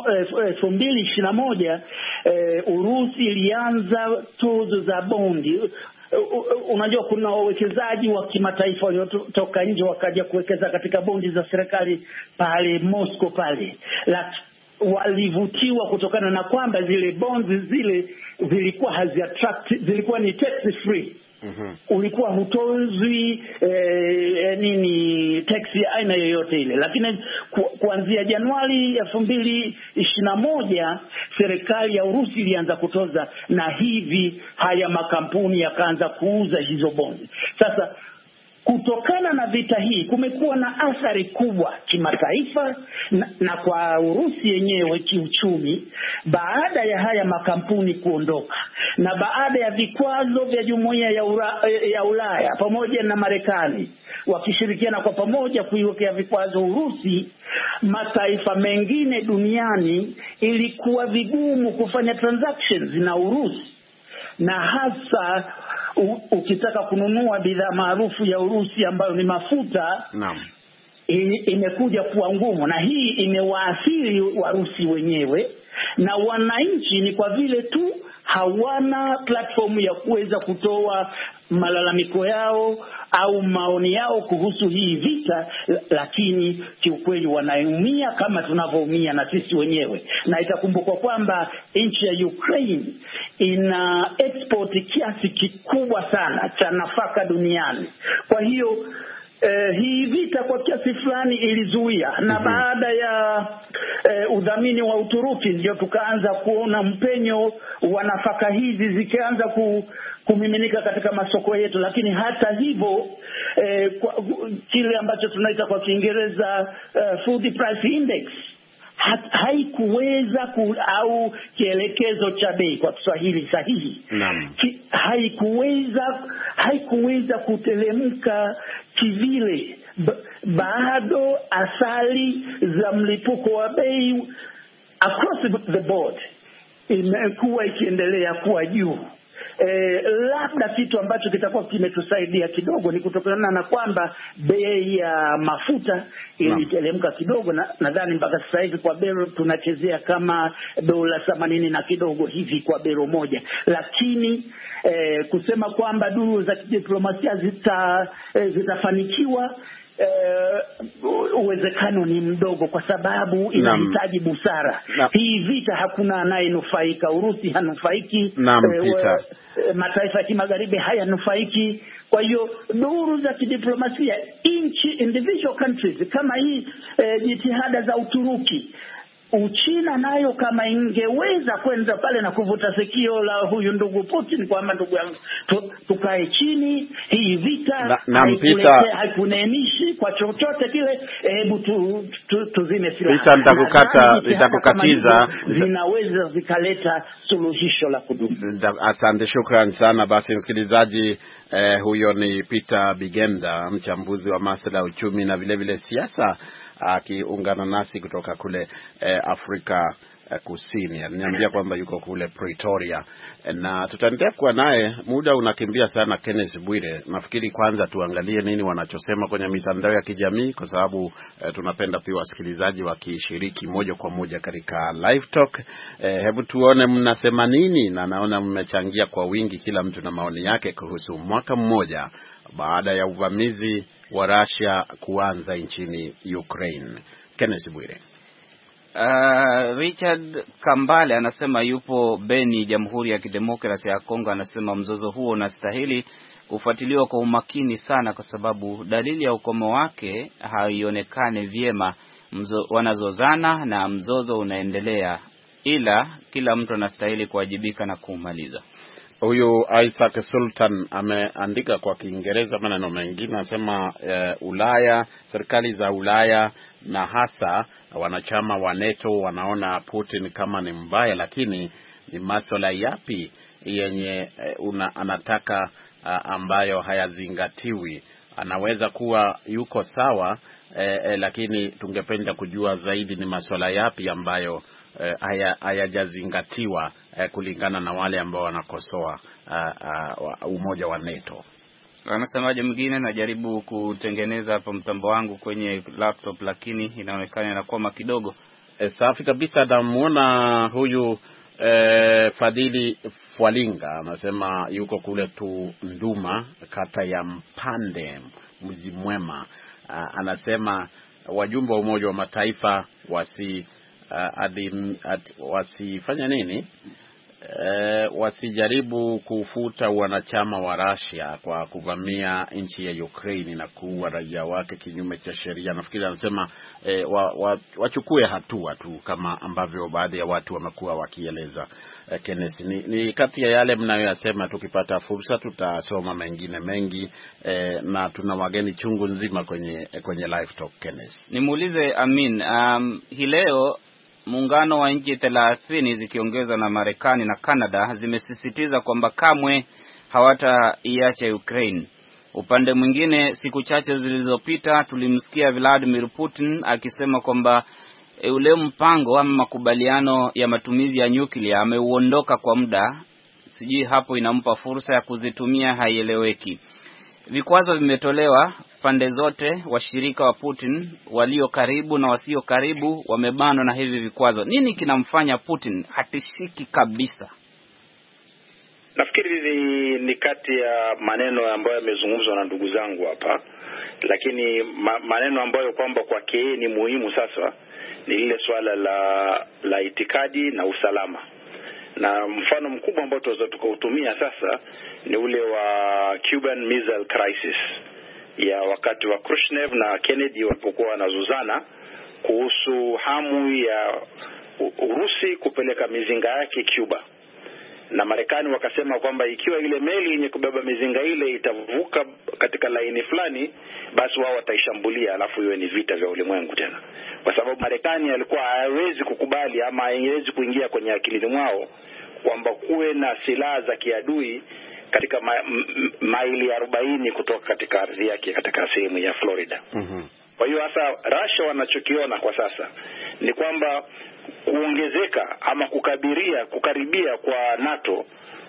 2021 Urusi ilianza tozo za bondi. Unajua kuna wawekezaji wa kimataifa waliotoka nje wakaja kuwekeza katika bondi za serikali pale Moscow pale. Walivutiwa kutokana na kwamba zile bonds zile zilikuwa ni tax free. Ulikuwa hutozwi tax ya aina yoyote ile. Lakini kuanzia Januari 2021 serikali ya Urusi ilianza kutoza, na hivi haya makampuni yakaanza kuuza hizo bondi. Sasa kutokana na vita hii kumekuwa na athari kubwa kimataifa na kwa Urusi yenyewe kiuchumi, baada ya haya makampuni kuondoka na baada ya vikwazo vya Jumuiya ya Ulaya pamoja na Marekani wakishirikiana kwa pamoja kuiwekea vikwazo Urusi. Mataifa mengine duniani ilikuwa vigumu kufanya transactions na Urusi, na hasa ukitaka kununua bidhaa maarufu ya Urusi ambayo ni mafuta, imekuja kuwa ngumu, na hii imewaathiri Warusi wenyewe na wananchi. Ni kwa vile tu hawana platform ya kuweza kutoa malalamiko yao au maoni yao kuhusu hii vita, lakini kiukweli wanaumia kama tunavyoumia na sisi wenyewe. Na itakumbukwa kwamba nchi ya Ukraine ina export kiasi kikubwa sana cha nafaka duniani. Kwa hiyo hii vita kwa kiasi fulani ilizuia, na baada ya udhamini wa Uturuki ndio tukaanza kuona mpenyo wa nafaka hizi zikianza kumiminika katika masoko yetu. Lakini hata hivyo kile ambacho tunaita kwa Kiingereza food price index haikuweza au kielekezo cha bei kwa Kiswahili sahihi, haikuweza kutelemka kivile. Bado athari za mlipuko wa bei across the board imekuwa ikiendelea kuwa juu. Labda kitu ambacho kitakuwa kimetusaidia kidogo ni kutokana na kwamba bei ya mafuta iliteremka kidogo, na nadhani mpaka sasa hivi kwa bero tunachezea kama $80 na kidogo hivi kwa bero moja. Lakini kusema kwamba duru za diplomasia zitafanikiwa uwezekano ni mdogo, kwa sababu inahitaji busara. Hii vita hakuna anayenufaika. Urusi hanufaiki, mataifa ya kimagharibi hayanufaiki. Kwa hiyo duru za kidiplomasia, individual countries kama hii, jitihada za Uturuki, Uchina nayo kama ingeweza kwenda pale na kuvuta sikio la huyu ndugu Putin, kwamba ndugu yangu, tukae chini, hii vita haikunenishi kwa chochote kile, hebu tuzime silaha.
Nitakukatiza,
zinaweza zikaleta suluhisho la kudumu.
Asante, shukrani sana. Basi msikilizaji, huyo ni Peter Bigenda, mchambuzi wa masuala ya uchumi na vile vile siasa, akiungana nasi kutoka kule Afrika Kusini. Aliniambia kwamba yuko kule Pretoria, na tutaendelea kuwa naye. Muda unakimbia sana, Kenneth Bwire. Nafikiri kwanza tuangalie nini wanachosema kwenye mitandao ya kijamii, kwa sababu tunapenda pia wasikilizaji wakishiriki moja kwa moja katika live talk. Hebu tuone mnasema nini, na naona mmechangia kwa wingi, kila mtu na maoni yake kuhusu mwaka mmoja baada ya uvamizi wa Russia kuanza nchini Ukraine. Kenneth Bwire.
Richard Kambale anasema yupo Beni, Jamhuri ya Kidemokrasia ya Kongo. Anasema mzozo huo unastahili kufuatiliwa kwa umakini sana, kwa sababu dalili ya ukomo wake haionekani vyema. Wanazozana na mzozo unaendelea, ila kila mtu anastahili kuwajibika na kumaliza.
Huyu Isaac Sultan ameandika kwa Kiingereza maneno mengine, anasema Ulaya, serikali za Ulaya na hasa wanachama wa NATO wanaona Putin kama ni mbaya, lakini ni masuala yapi yenye anataka ambayo hayazingatiwi? Anaweza kuwa yuko sawa, lakini tungependa kujua zaidi ni masuala yapi ambayo hayajazingatiwa kulingana na wale ambao wanakosoa umoja wa NATO.
Anasemaje mwingine? Najaribu kutengeneza hapa mtambo wangu kwenye laptop, lakini inaonekana inakwama kidogo.
Safi kabisa. Namuona huyu Fadhili Fwalinga, anasema yuko kule tu Nduma, kata ya Mpande, Mji Mwema. Anasema wajumbe wa Umoja wa Mataifa wasifanya nini? Wasijaribu kufuta wanachama wa Russia kwa kuvamia nchi ya Ukraine na kuua raia wake kinyume cha sheria. Nafikiri anasema wachukue hatua tu, kama ambavyo baadhi ya watu wamekuwa wakieleza. Kenneth, ni kati ya yale mnayoyasema. Tukipata fursa tutasoma mengine mengi, na tuna wageni chungu nzima kwenye live talk. Kenneth,
nimuulize Amin, hii leo muungano wa nchi 30 zikiongezwa na Marekani na Canada zimesisitiza kwamba kamwe hawataiacha Ukraine. Upande mwingine, siku chache zilizopita tulimsikia Vladimir Putin akisema kwamba ule mpango ama makubaliano ya matumizi ya nyuklia ameuondoka kwa muda. Sijui hapo inampa fursa ya kuzitumia, haieleweki. Vikwazo vimetolewa pande zote. Washirika wa Putin walio karibu na wasio karibu wamebanwa na hivi vikwazo. Nini kinamfanya Putin hatishiki kabisa?
Nafikiri ni kati ya maneno ambayo yamezungumzwa na ndugu zangu hapa, lakini maneno ambayo kwamba kwake ni muhimu sasa ni lile swala la itikadi na usalama. Na mfano mkubwa ambao tunaweza tukautumia sasa ni ule wa Cuban Missile Crisis ya wakati wa Khrushchev na Kennedy walipokuwa wanazuzana kuhusu hamu ya Urusi kupeleka mizinga yake Cuba, na Marekani wakasema kwamba ikiwa ile meli yenye kubeba mizinga ile itavuka katika laini fulani, basi wao wataishambulia, alafu iwe ni vita vya ulimwengu tena. Kwa sababu Marekani alikuwa hawezi kukubali ama haiwezi kuingia kwenye akili mwao kwamba kuwe na silaha za kiadui katika maili 40 kutoka katika ardhi yake katika sehemu ya Florida. Kwa hiyo hasa Russia wanachokiona kwa sasa ni kwamba kuongezeka ama kukaribia kwa NATO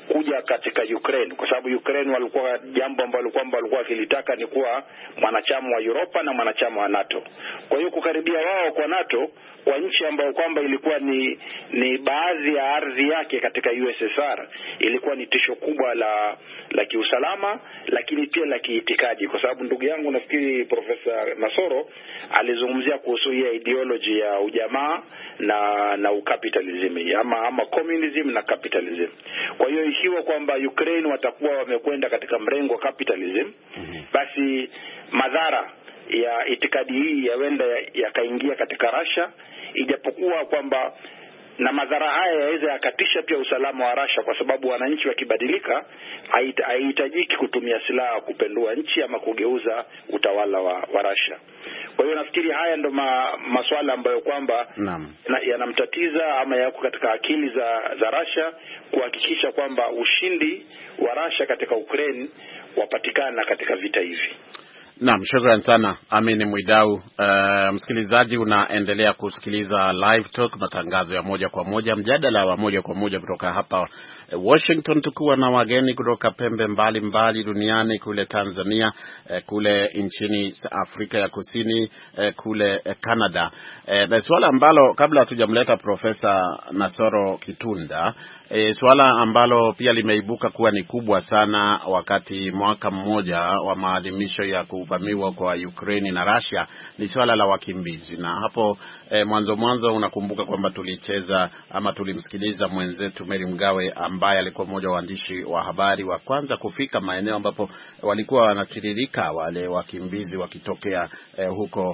kuja katika Ukraine, kwa sababu Ukraine walikuwa jambo ambalo kwamba walikuwa wakilitaka ni kuwa mwanachama wa Europa na mwanachama wa NATO. Kwa hiyo kukaribia wao kwa NATO kwa nchi ambayo kwamba ilikuwa ni baadhi ya ardhi yake katika USSR ilikuwa ni tisho kubwa la kiusalama, lakini pia la kiitikadi, kwa sababu ndugu yangu nafikiri Profesa Nasoro alizungumzia kuhusu hii ideology ya ujamaa na ukapitalism ama communism na capitalism. Kwa hiyo ikiwa kwamba Ukraine watakuwa wamekwenda katika mrengo wa capitalism, basi madhara ya itikadi hii yawenda yakaingia katika Russia, ijapokuwa kwamba na madhara haya yaweza yakatisha pia usalama wa Russia, kwa sababu wananchi wakibadilika haihitajiki kutumia silaha kupendua nchi ama kugeuza utawala wa Russia. Kwa hiyo nafikiri haya ndo masuala ambayo kwamba yanamtatiza ama yako katika akili za Russia kuhakikisha kwamba ushindi wa Russia katika Ukraine wapatikana katika vita hivi.
Naam, shukrani sana Amin Mwidau. Msikilizaji, unaendelea kusikiliza Live Talk, matangazo ya moja kwa moja, mjadala wa moja kwa moja kutoka hapa Washington, tukiwa na wageni kutoka pembe mbali duniani, kule Tanzania, kule nchini Afrika ya Kusini, kule Canada. Na swala ambalo kabla hatujamleta Profesa Nasoro Kitunda, swala ambalo pia limeibuka kuwa ni kubwa sana wakati mwaka mmoja wa maadhimisho ya kuvamiwa kwa Ukraine na Russia ni swala la wakimbizi. Na hapo mwanzo unakumbuka kwamba tulimsikiliza mwenzetu Mary Mgawe ambaye alikuwa mmoja wa waandishi wa habari wa kwanza kufika maeneo ambapo walikuwa wanatiririka wale wakimbizi wakitokea huko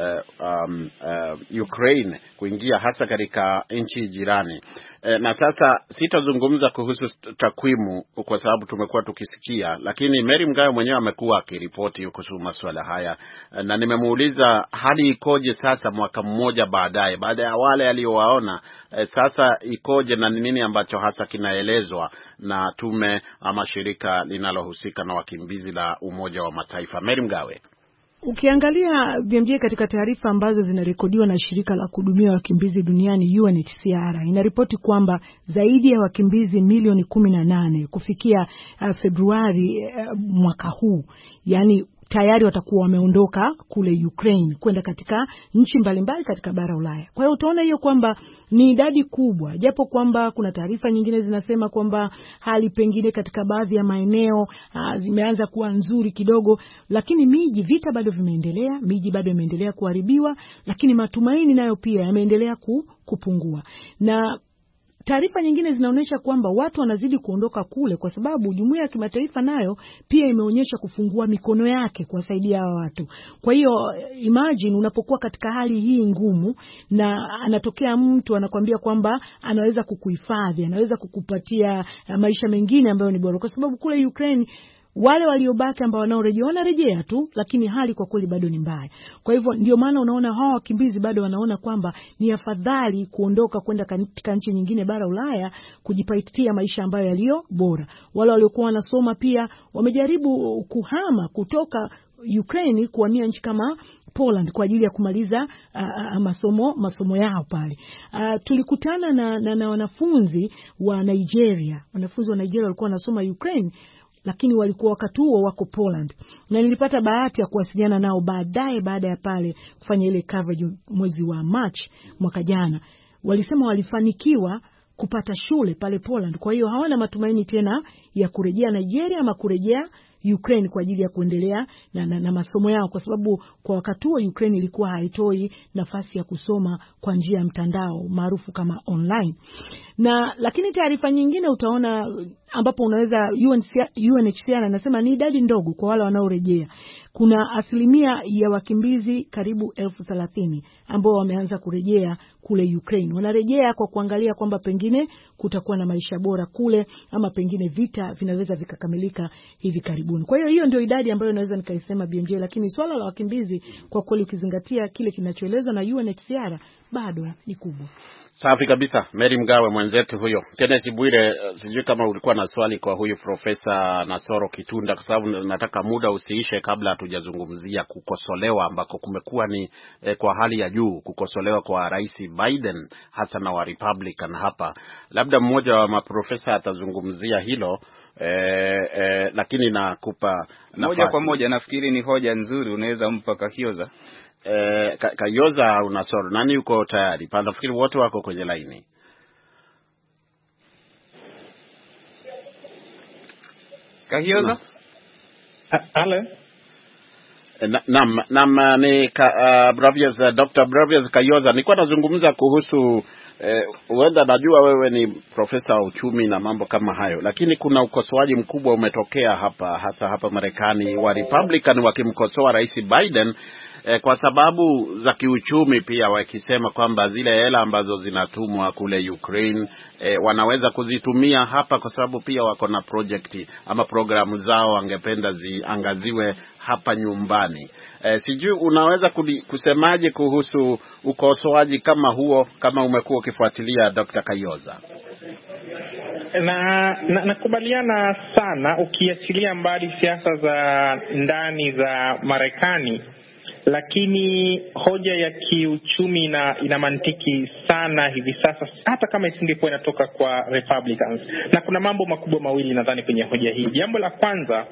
Ukraine kuingia hasa katika nchi jirani. Na sasa sitazungumza kuhusu takwimu kwa sababu tumekuwa tukisikia, lakini Mary Mgawe mwenyewe amekuwa akiripoti kuhusu masuala haya, na nimemuuliza hali ikoje sasa mwaka mmoja baada ya wale aliowaona, sasa ikoje na nini ambacho hasa kinaelezwa na tume ama shirika linalohusika na wakimbizi la Umoja wa Mataifa. Mary Mgawe.
Ukiangalia BMJ katika taarifa ambazo zinarekodiwa na shirika la kuhudumia wakimbizi duniani UNHCR, inaripoti kwamba zaidi ya wakimbizi milioni 18 kufikia Februari mwaka huu, yani tayari watakuwa wameondoka kule Ukraine kwenda katika nchi mbalimbali katika bara Ulaya. Kwa hiyo utaona hiyo kwamba ni idadi kubwa, japo kwamba kuna taarifa nyingine zinasema kwamba hali pengine katika baadhi ya maeneo zimeanza kuwa nzuri kidogo, lakini vita bado vimeendelea, miji bado imeendelea kuharibiwa, lakini matumaini nayo pia yameendelea kupungua. Na taarifa nyingine zinaonyesha kwamba watu wanazidi kuondoka kule kwa sababu jumuiya ya kimataifa nayo pia imeonyesha kufungua mikono yake kuwasaidia hawa watu. Kwa hiyo imagine unapokuwa katika hali hii ngumu na anatokea mtu anakuambia kwamba anaweza kukuhifadhi, anaweza kukupatia maisha mengine ambayo ni bora, kwa sababu kule Ukraine wale waliobaki ambao wanarejea tu, lakini hali kwa kweli bado ni mbaya. Kwa hivyo ndio maana unaona hawa wakimbizi bado wanaona kwamba ni afadhali kuondoka kwenda katika nchi nyingine bara Ulaya kujipatia maisha ambayo yaliyo bora. Wale waliokuwa wanasoma pia wamejaribu kuhama kutoka Ukraine kuhamia nchi kama Poland kwa ajili ya kumaliza masomo yao pale. Tulikutana na wanafunzi wa Nigeria. Wanafunzi wa Nigeria walikuwa wanasoma Ukraine, lakini walikuwa wakati huo wako Poland, na nilipata bahati ya kuwasiliana nao baada ya pale kufanya ile coverage mwezi wa March mwaka jana. Walisema walifanikiwa kupata shule pale Poland, kwa hiyo hawana matumaini tena ya kurejea Nigeria ama kurejea Ukraine kwa ajili ya kuendelea na masomo yao, kwa sababu kwa wakati huo Ukraine ilikuwa haitoi nafasi ya kusoma kwa njia ya mtandao maarufu kama online. Lakini taarifa nyingine utaona ambapo unaweza UNHCR anasema ni idadi ndogo kwa wale wanaorejea. Kuna asilimia ya wakimbizi karibu 30,000 ambao wameanza kurejea kule Ukraine. Wanarejea kwa kuangalia kwamba pengine kutakuwa na maisha bora kule, ama pengine vita vinaweza vikakamilika hivi karibuni. Kwa hiyo ndio idadi ambayo naweza nikaisema BMJ, lakini swala la wakimbizi kwa kweli ukizingatia kile kinachoelezwa na UNHCR bado ni kubwa.
Safi kabisa. Mary Mgawe mwenzetu huyo. Kenneth Bwire, sijui kama ulikuwa na swali kwa huyu Profesa Nasoro Kitunda, kwa sababu nataka muda usiishe kabla hatujazungumzia kukosolewa ambako kumekuwa ni kwa hali ya juu, kukosolewa kwa Rais Biden hasa na wa Republican hapa. Labda mmoja wa maprofesa atazungumzia hilo. Lakini nakupa
moja kwa moja, nafikiri ni hoja nzuri, unaweza mpa Kahioza.
Kahioza unasoro, nani yuko tayari? Nafikiri wote wako kwenye laini.
Kahioza?
Halo.
Naam, ni Dr. Bravias Kahioza. Nilikuwa nazungumza kuhusu huenda najua wewe ni profesa wa uchumi na mambo kama hayo, lakini kuna ukosoaji mkubwa umetokea hapa, hasa hapa Marekani, wa Republican wakimkosoa Rais Biden kwa sababu za kiuchumi, pia wakisema kwamba zile hela ambazo zinatumwa kule Ukraine wanaweza kuzitumia hapa, kwa sababu pia wako na project ama programu zao wangependa ziangaziwe hapa nyumbani. Sijui unaweza kusemaje kuhusu ukosoaji kama huo, kama umekuwa ukifuatilia, Dr. Kahioza?
Nakubaliana sana, ukiachilia mbali siasa za ndani za Marekani, lakini hoja ya kiuchumi ina mantiki sana hivi sasa, hata kama isingekuwa inatoka kwa Republicans. Na kuna mambo makubwa mawili nadhani kwenye hoja hii. Jambo la kwanza,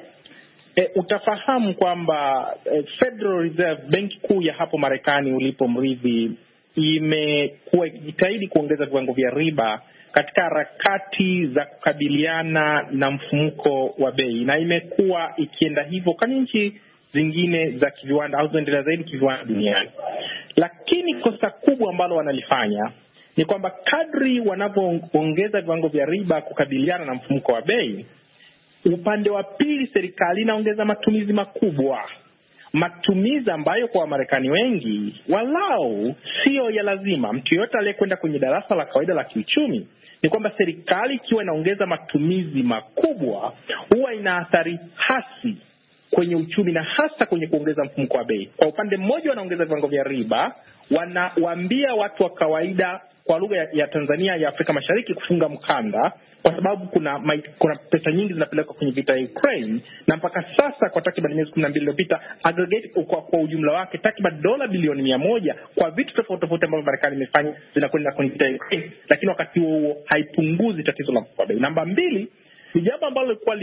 utafahamu kwamba Federal Reserve, benki kuu ya hapo Marekani ulipo mridhi, imekuwa ikijitahidi kuongeza viwango vya riba katika harakati za kukabiliana na mfumuko wa bei, na imekuwa ikienda hivyo kwa nchi zingine za kiviwanda au zinaendelea zaidi kiviwanda duniani. Lakini kosa kubwa ambalo wanalifanya ni kwamba kadri wanavyoongeza viwango vya riba kukabiliana na mfumuko wa bei, upande wa pili serikali inaongeza matumizi makubwa, matumizi ambayo kwa Wamarekani wengi walau sio ya lazima. Mtu yote aliyekwenda kwenye darasa la kawaida la kiuchumi ni kwamba serikali ikiwa inaongeza matumizi makubwa huwa ina athari hasi kwenye uchumi na hasa kwenye kuongeza mfumuko wa bei. Kwa upande mmoja wanaongeza viwango vya riba, wanawaambia watu wa kawaida, kwa lugha ya Tanzania ya Afrika Mashariki, kufunga mkanda, kwa sababu kuna pesa nyingi zinapelekwa kwenye vita ya Ukraine, na mpaka sasa kwa takriban miezi 12 iliyopita aggregate kwa ujumla wake takriban dola bilioni 100 kwa vitu tofauti tofauti ambavyo Marekani imefanya zinakwenda kwenye vita ya Ukraine, lakini wakati huo haipunguzi tatizo la mfumuko wa bei. Namba 2 ni jambo ambalo lilikuwa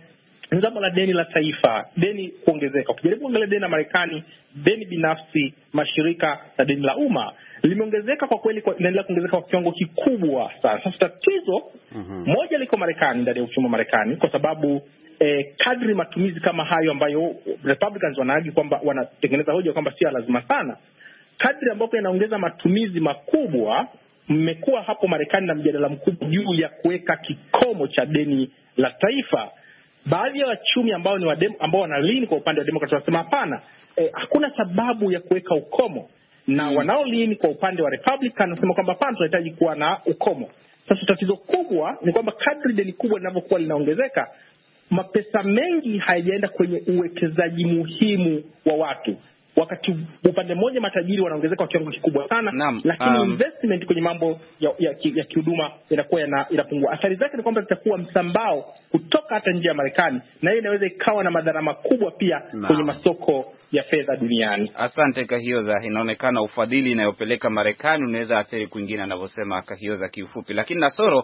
jambo la deni la taifa, deni kuongezeka. Ukijaribu kuangalia deni la Marekani, deni binafsi, mashirika na deni la umma limeongezeka kwa kweli, inaendelea kuongezeka kwa kiwango kikubwa sana. Sasa tatizo moja liko Marekani, ndani ya uchumi wa Marekani, kwa sababu kadri matumizi kama hayo ambayo Republicans wanaagi kwamba wanatengeneza hoja kwamba si lazima sana, kadri ambapo yanaongeza matumizi makubwa, mmekuwa hapo Marekani na mjadala mkubwa juu ya kuweka kikomo cha deni la taifa. Baadhi ya wachumi ambao ni ambao wanalini kwa upande wa Democrat wanasema hapana, hakuna sababu ya kuweka ukomo, na wanaolini kwa upande wa Republican wanasema kwamba hapana, tunahitaji kuwa na ukomo. Sasa tatizo kubwa ni kwamba kadri deni kubwa linavyokuwa linaongezeka, mapesa mengi hayajaenda kwenye uwekezaji muhimu wa watu. Wakati upande mmoja matajiri wanaongezeka kwa kiwango kikubwa sana, lakini investment kwenye mambo ya kihuduma inakuwa inapungua. Athari zake ni kwamba zitakuwa msambao kutoka hata nje ya Marekani, na hiyo inaweza ikawa na madhara makubwa pia kwenye masoko ya fedha duniani.
Asante Kahioza. Inaonekana ufadhili inayopeleka Marekani unaweza athiri kwingine, anavyosema Kahioza kiufupi. Lakini Nasoro,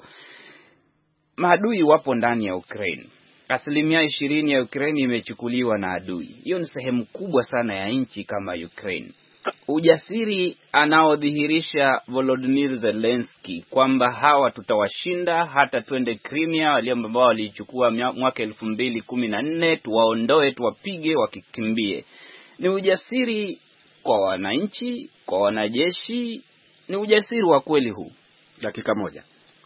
maadui wapo ndani ya Ukraine. 20% ya Ukraine imechukuliwa na adui. Hiyo ni sehemu kubwa sana ya nchi kama Ukraine. Ujasiri anaodhihirisha Volodymyr Zelensky kwamba hawa tutawashinda, hata twende Crimea wale ambao walichukua mwaka 2014, tuwaondoe, tuwapige wakikimbie. Ni ujasiri kwa wananchi, kwa wanajeshi, ni ujasiri wa kweli huu?
Dakika moja.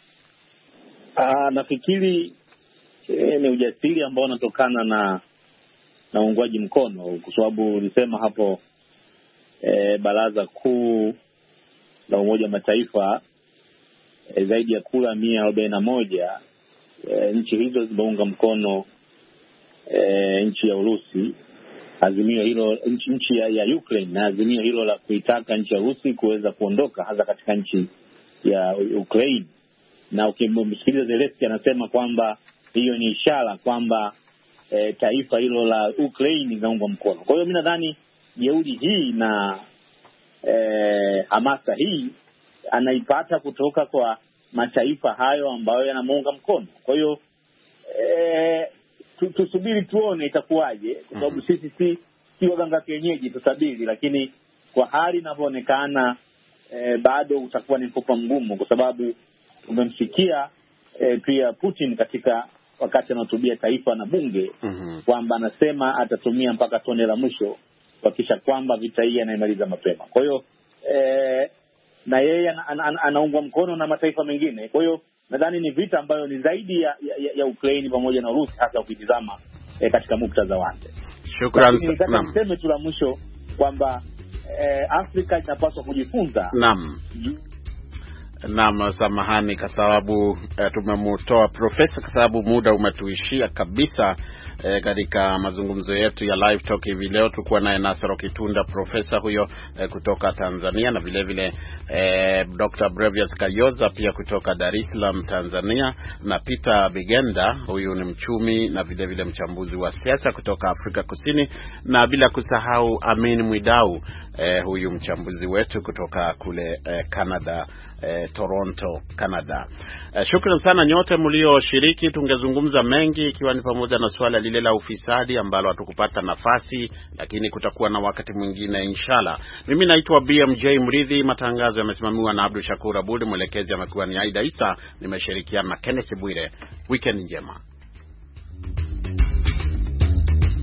Nafikiri ni ujasiri ambao unatokana na uungwaji mkono, kwa sababu ulisema hapo Baraza Kuu la Umoja wa Mataifa zaidi ya kura 141 nchi hizo zimeunga mkono nchi ya Urusi azimio hilo nchi ya Ukraine na azimio hilo la kuitaka nchi ya Urusi kuweza kuondoka hasa katika nchi ya Ukraine. Na ukimsikiliza Zelensky anasema kwamba hiyo ni ishara kwamba taifa hilo la Ukraine linaungwa mkono. Kwa hiyo mimi nadhani jeuri hii na hamasa hii anaipata kutoka kwa mataifa hayo ambayo yanamuunga mkono. Kwa hiyo tusubiri tuone itakuwaje, kwa sababu sisi si waganga kienyeji, tusubiri. Lakini kwa hali inavyoonekana bado utakuwa ni mfupa mgumu, kwa sababu tumemsikia pia Putin katika wakati anahutubia taifa na bunge kwamba anasema atatumia mpaka tone la mwisho kuhakikisha kwamba vita hii anaimaliza mapema. Kwa hiyo na yeye anaungwa mkono na mataifa mengine. Kwa hiyo nadhani ni vita ambayo ni zaidi ya Ukraine pamoja na Urusi, hasa ukitizama katika muktadha wake.
Shukrani.
Niseme tu la mwisho kwamba Afrika inapaswa kujifunza.
Naam, samahani kwa sababu tumemtoa profesa kwa sababu muda umetuishia kabisa. Katika mazungumzo yetu ya live talk hivi leo tulikuwa naye Nasoro Kitunda, profesa huyo kutoka Tanzania, na vile vile Dr. Brevius Kayoza pia kutoka Dar es Salaam Tanzania, na Peter Bigenda, huyu ni mchumi na vile vile mchambuzi wa siasa kutoka Afrika Kusini, na bila kusahau Amin Mwidau, huyu mchambuzi wetu kutoka kule Canada, Toronto, Canada. Shukrani sana nyote mlioshiriki. Tungezungumza mengi, ikiwa ni pamoja na swala lile la ufisadi ambalo hatukupata nafasi, lakini kutakuwa na wakati mwingine inshallah. Mimi naitwa BMJ Mridhi, matangazo yamesimamiwa na Abdul Shakur Abud, mwelekezi amekuwa ni Aida Isa, nimeshirikiana na Kenneth Bwire. Weekend njema.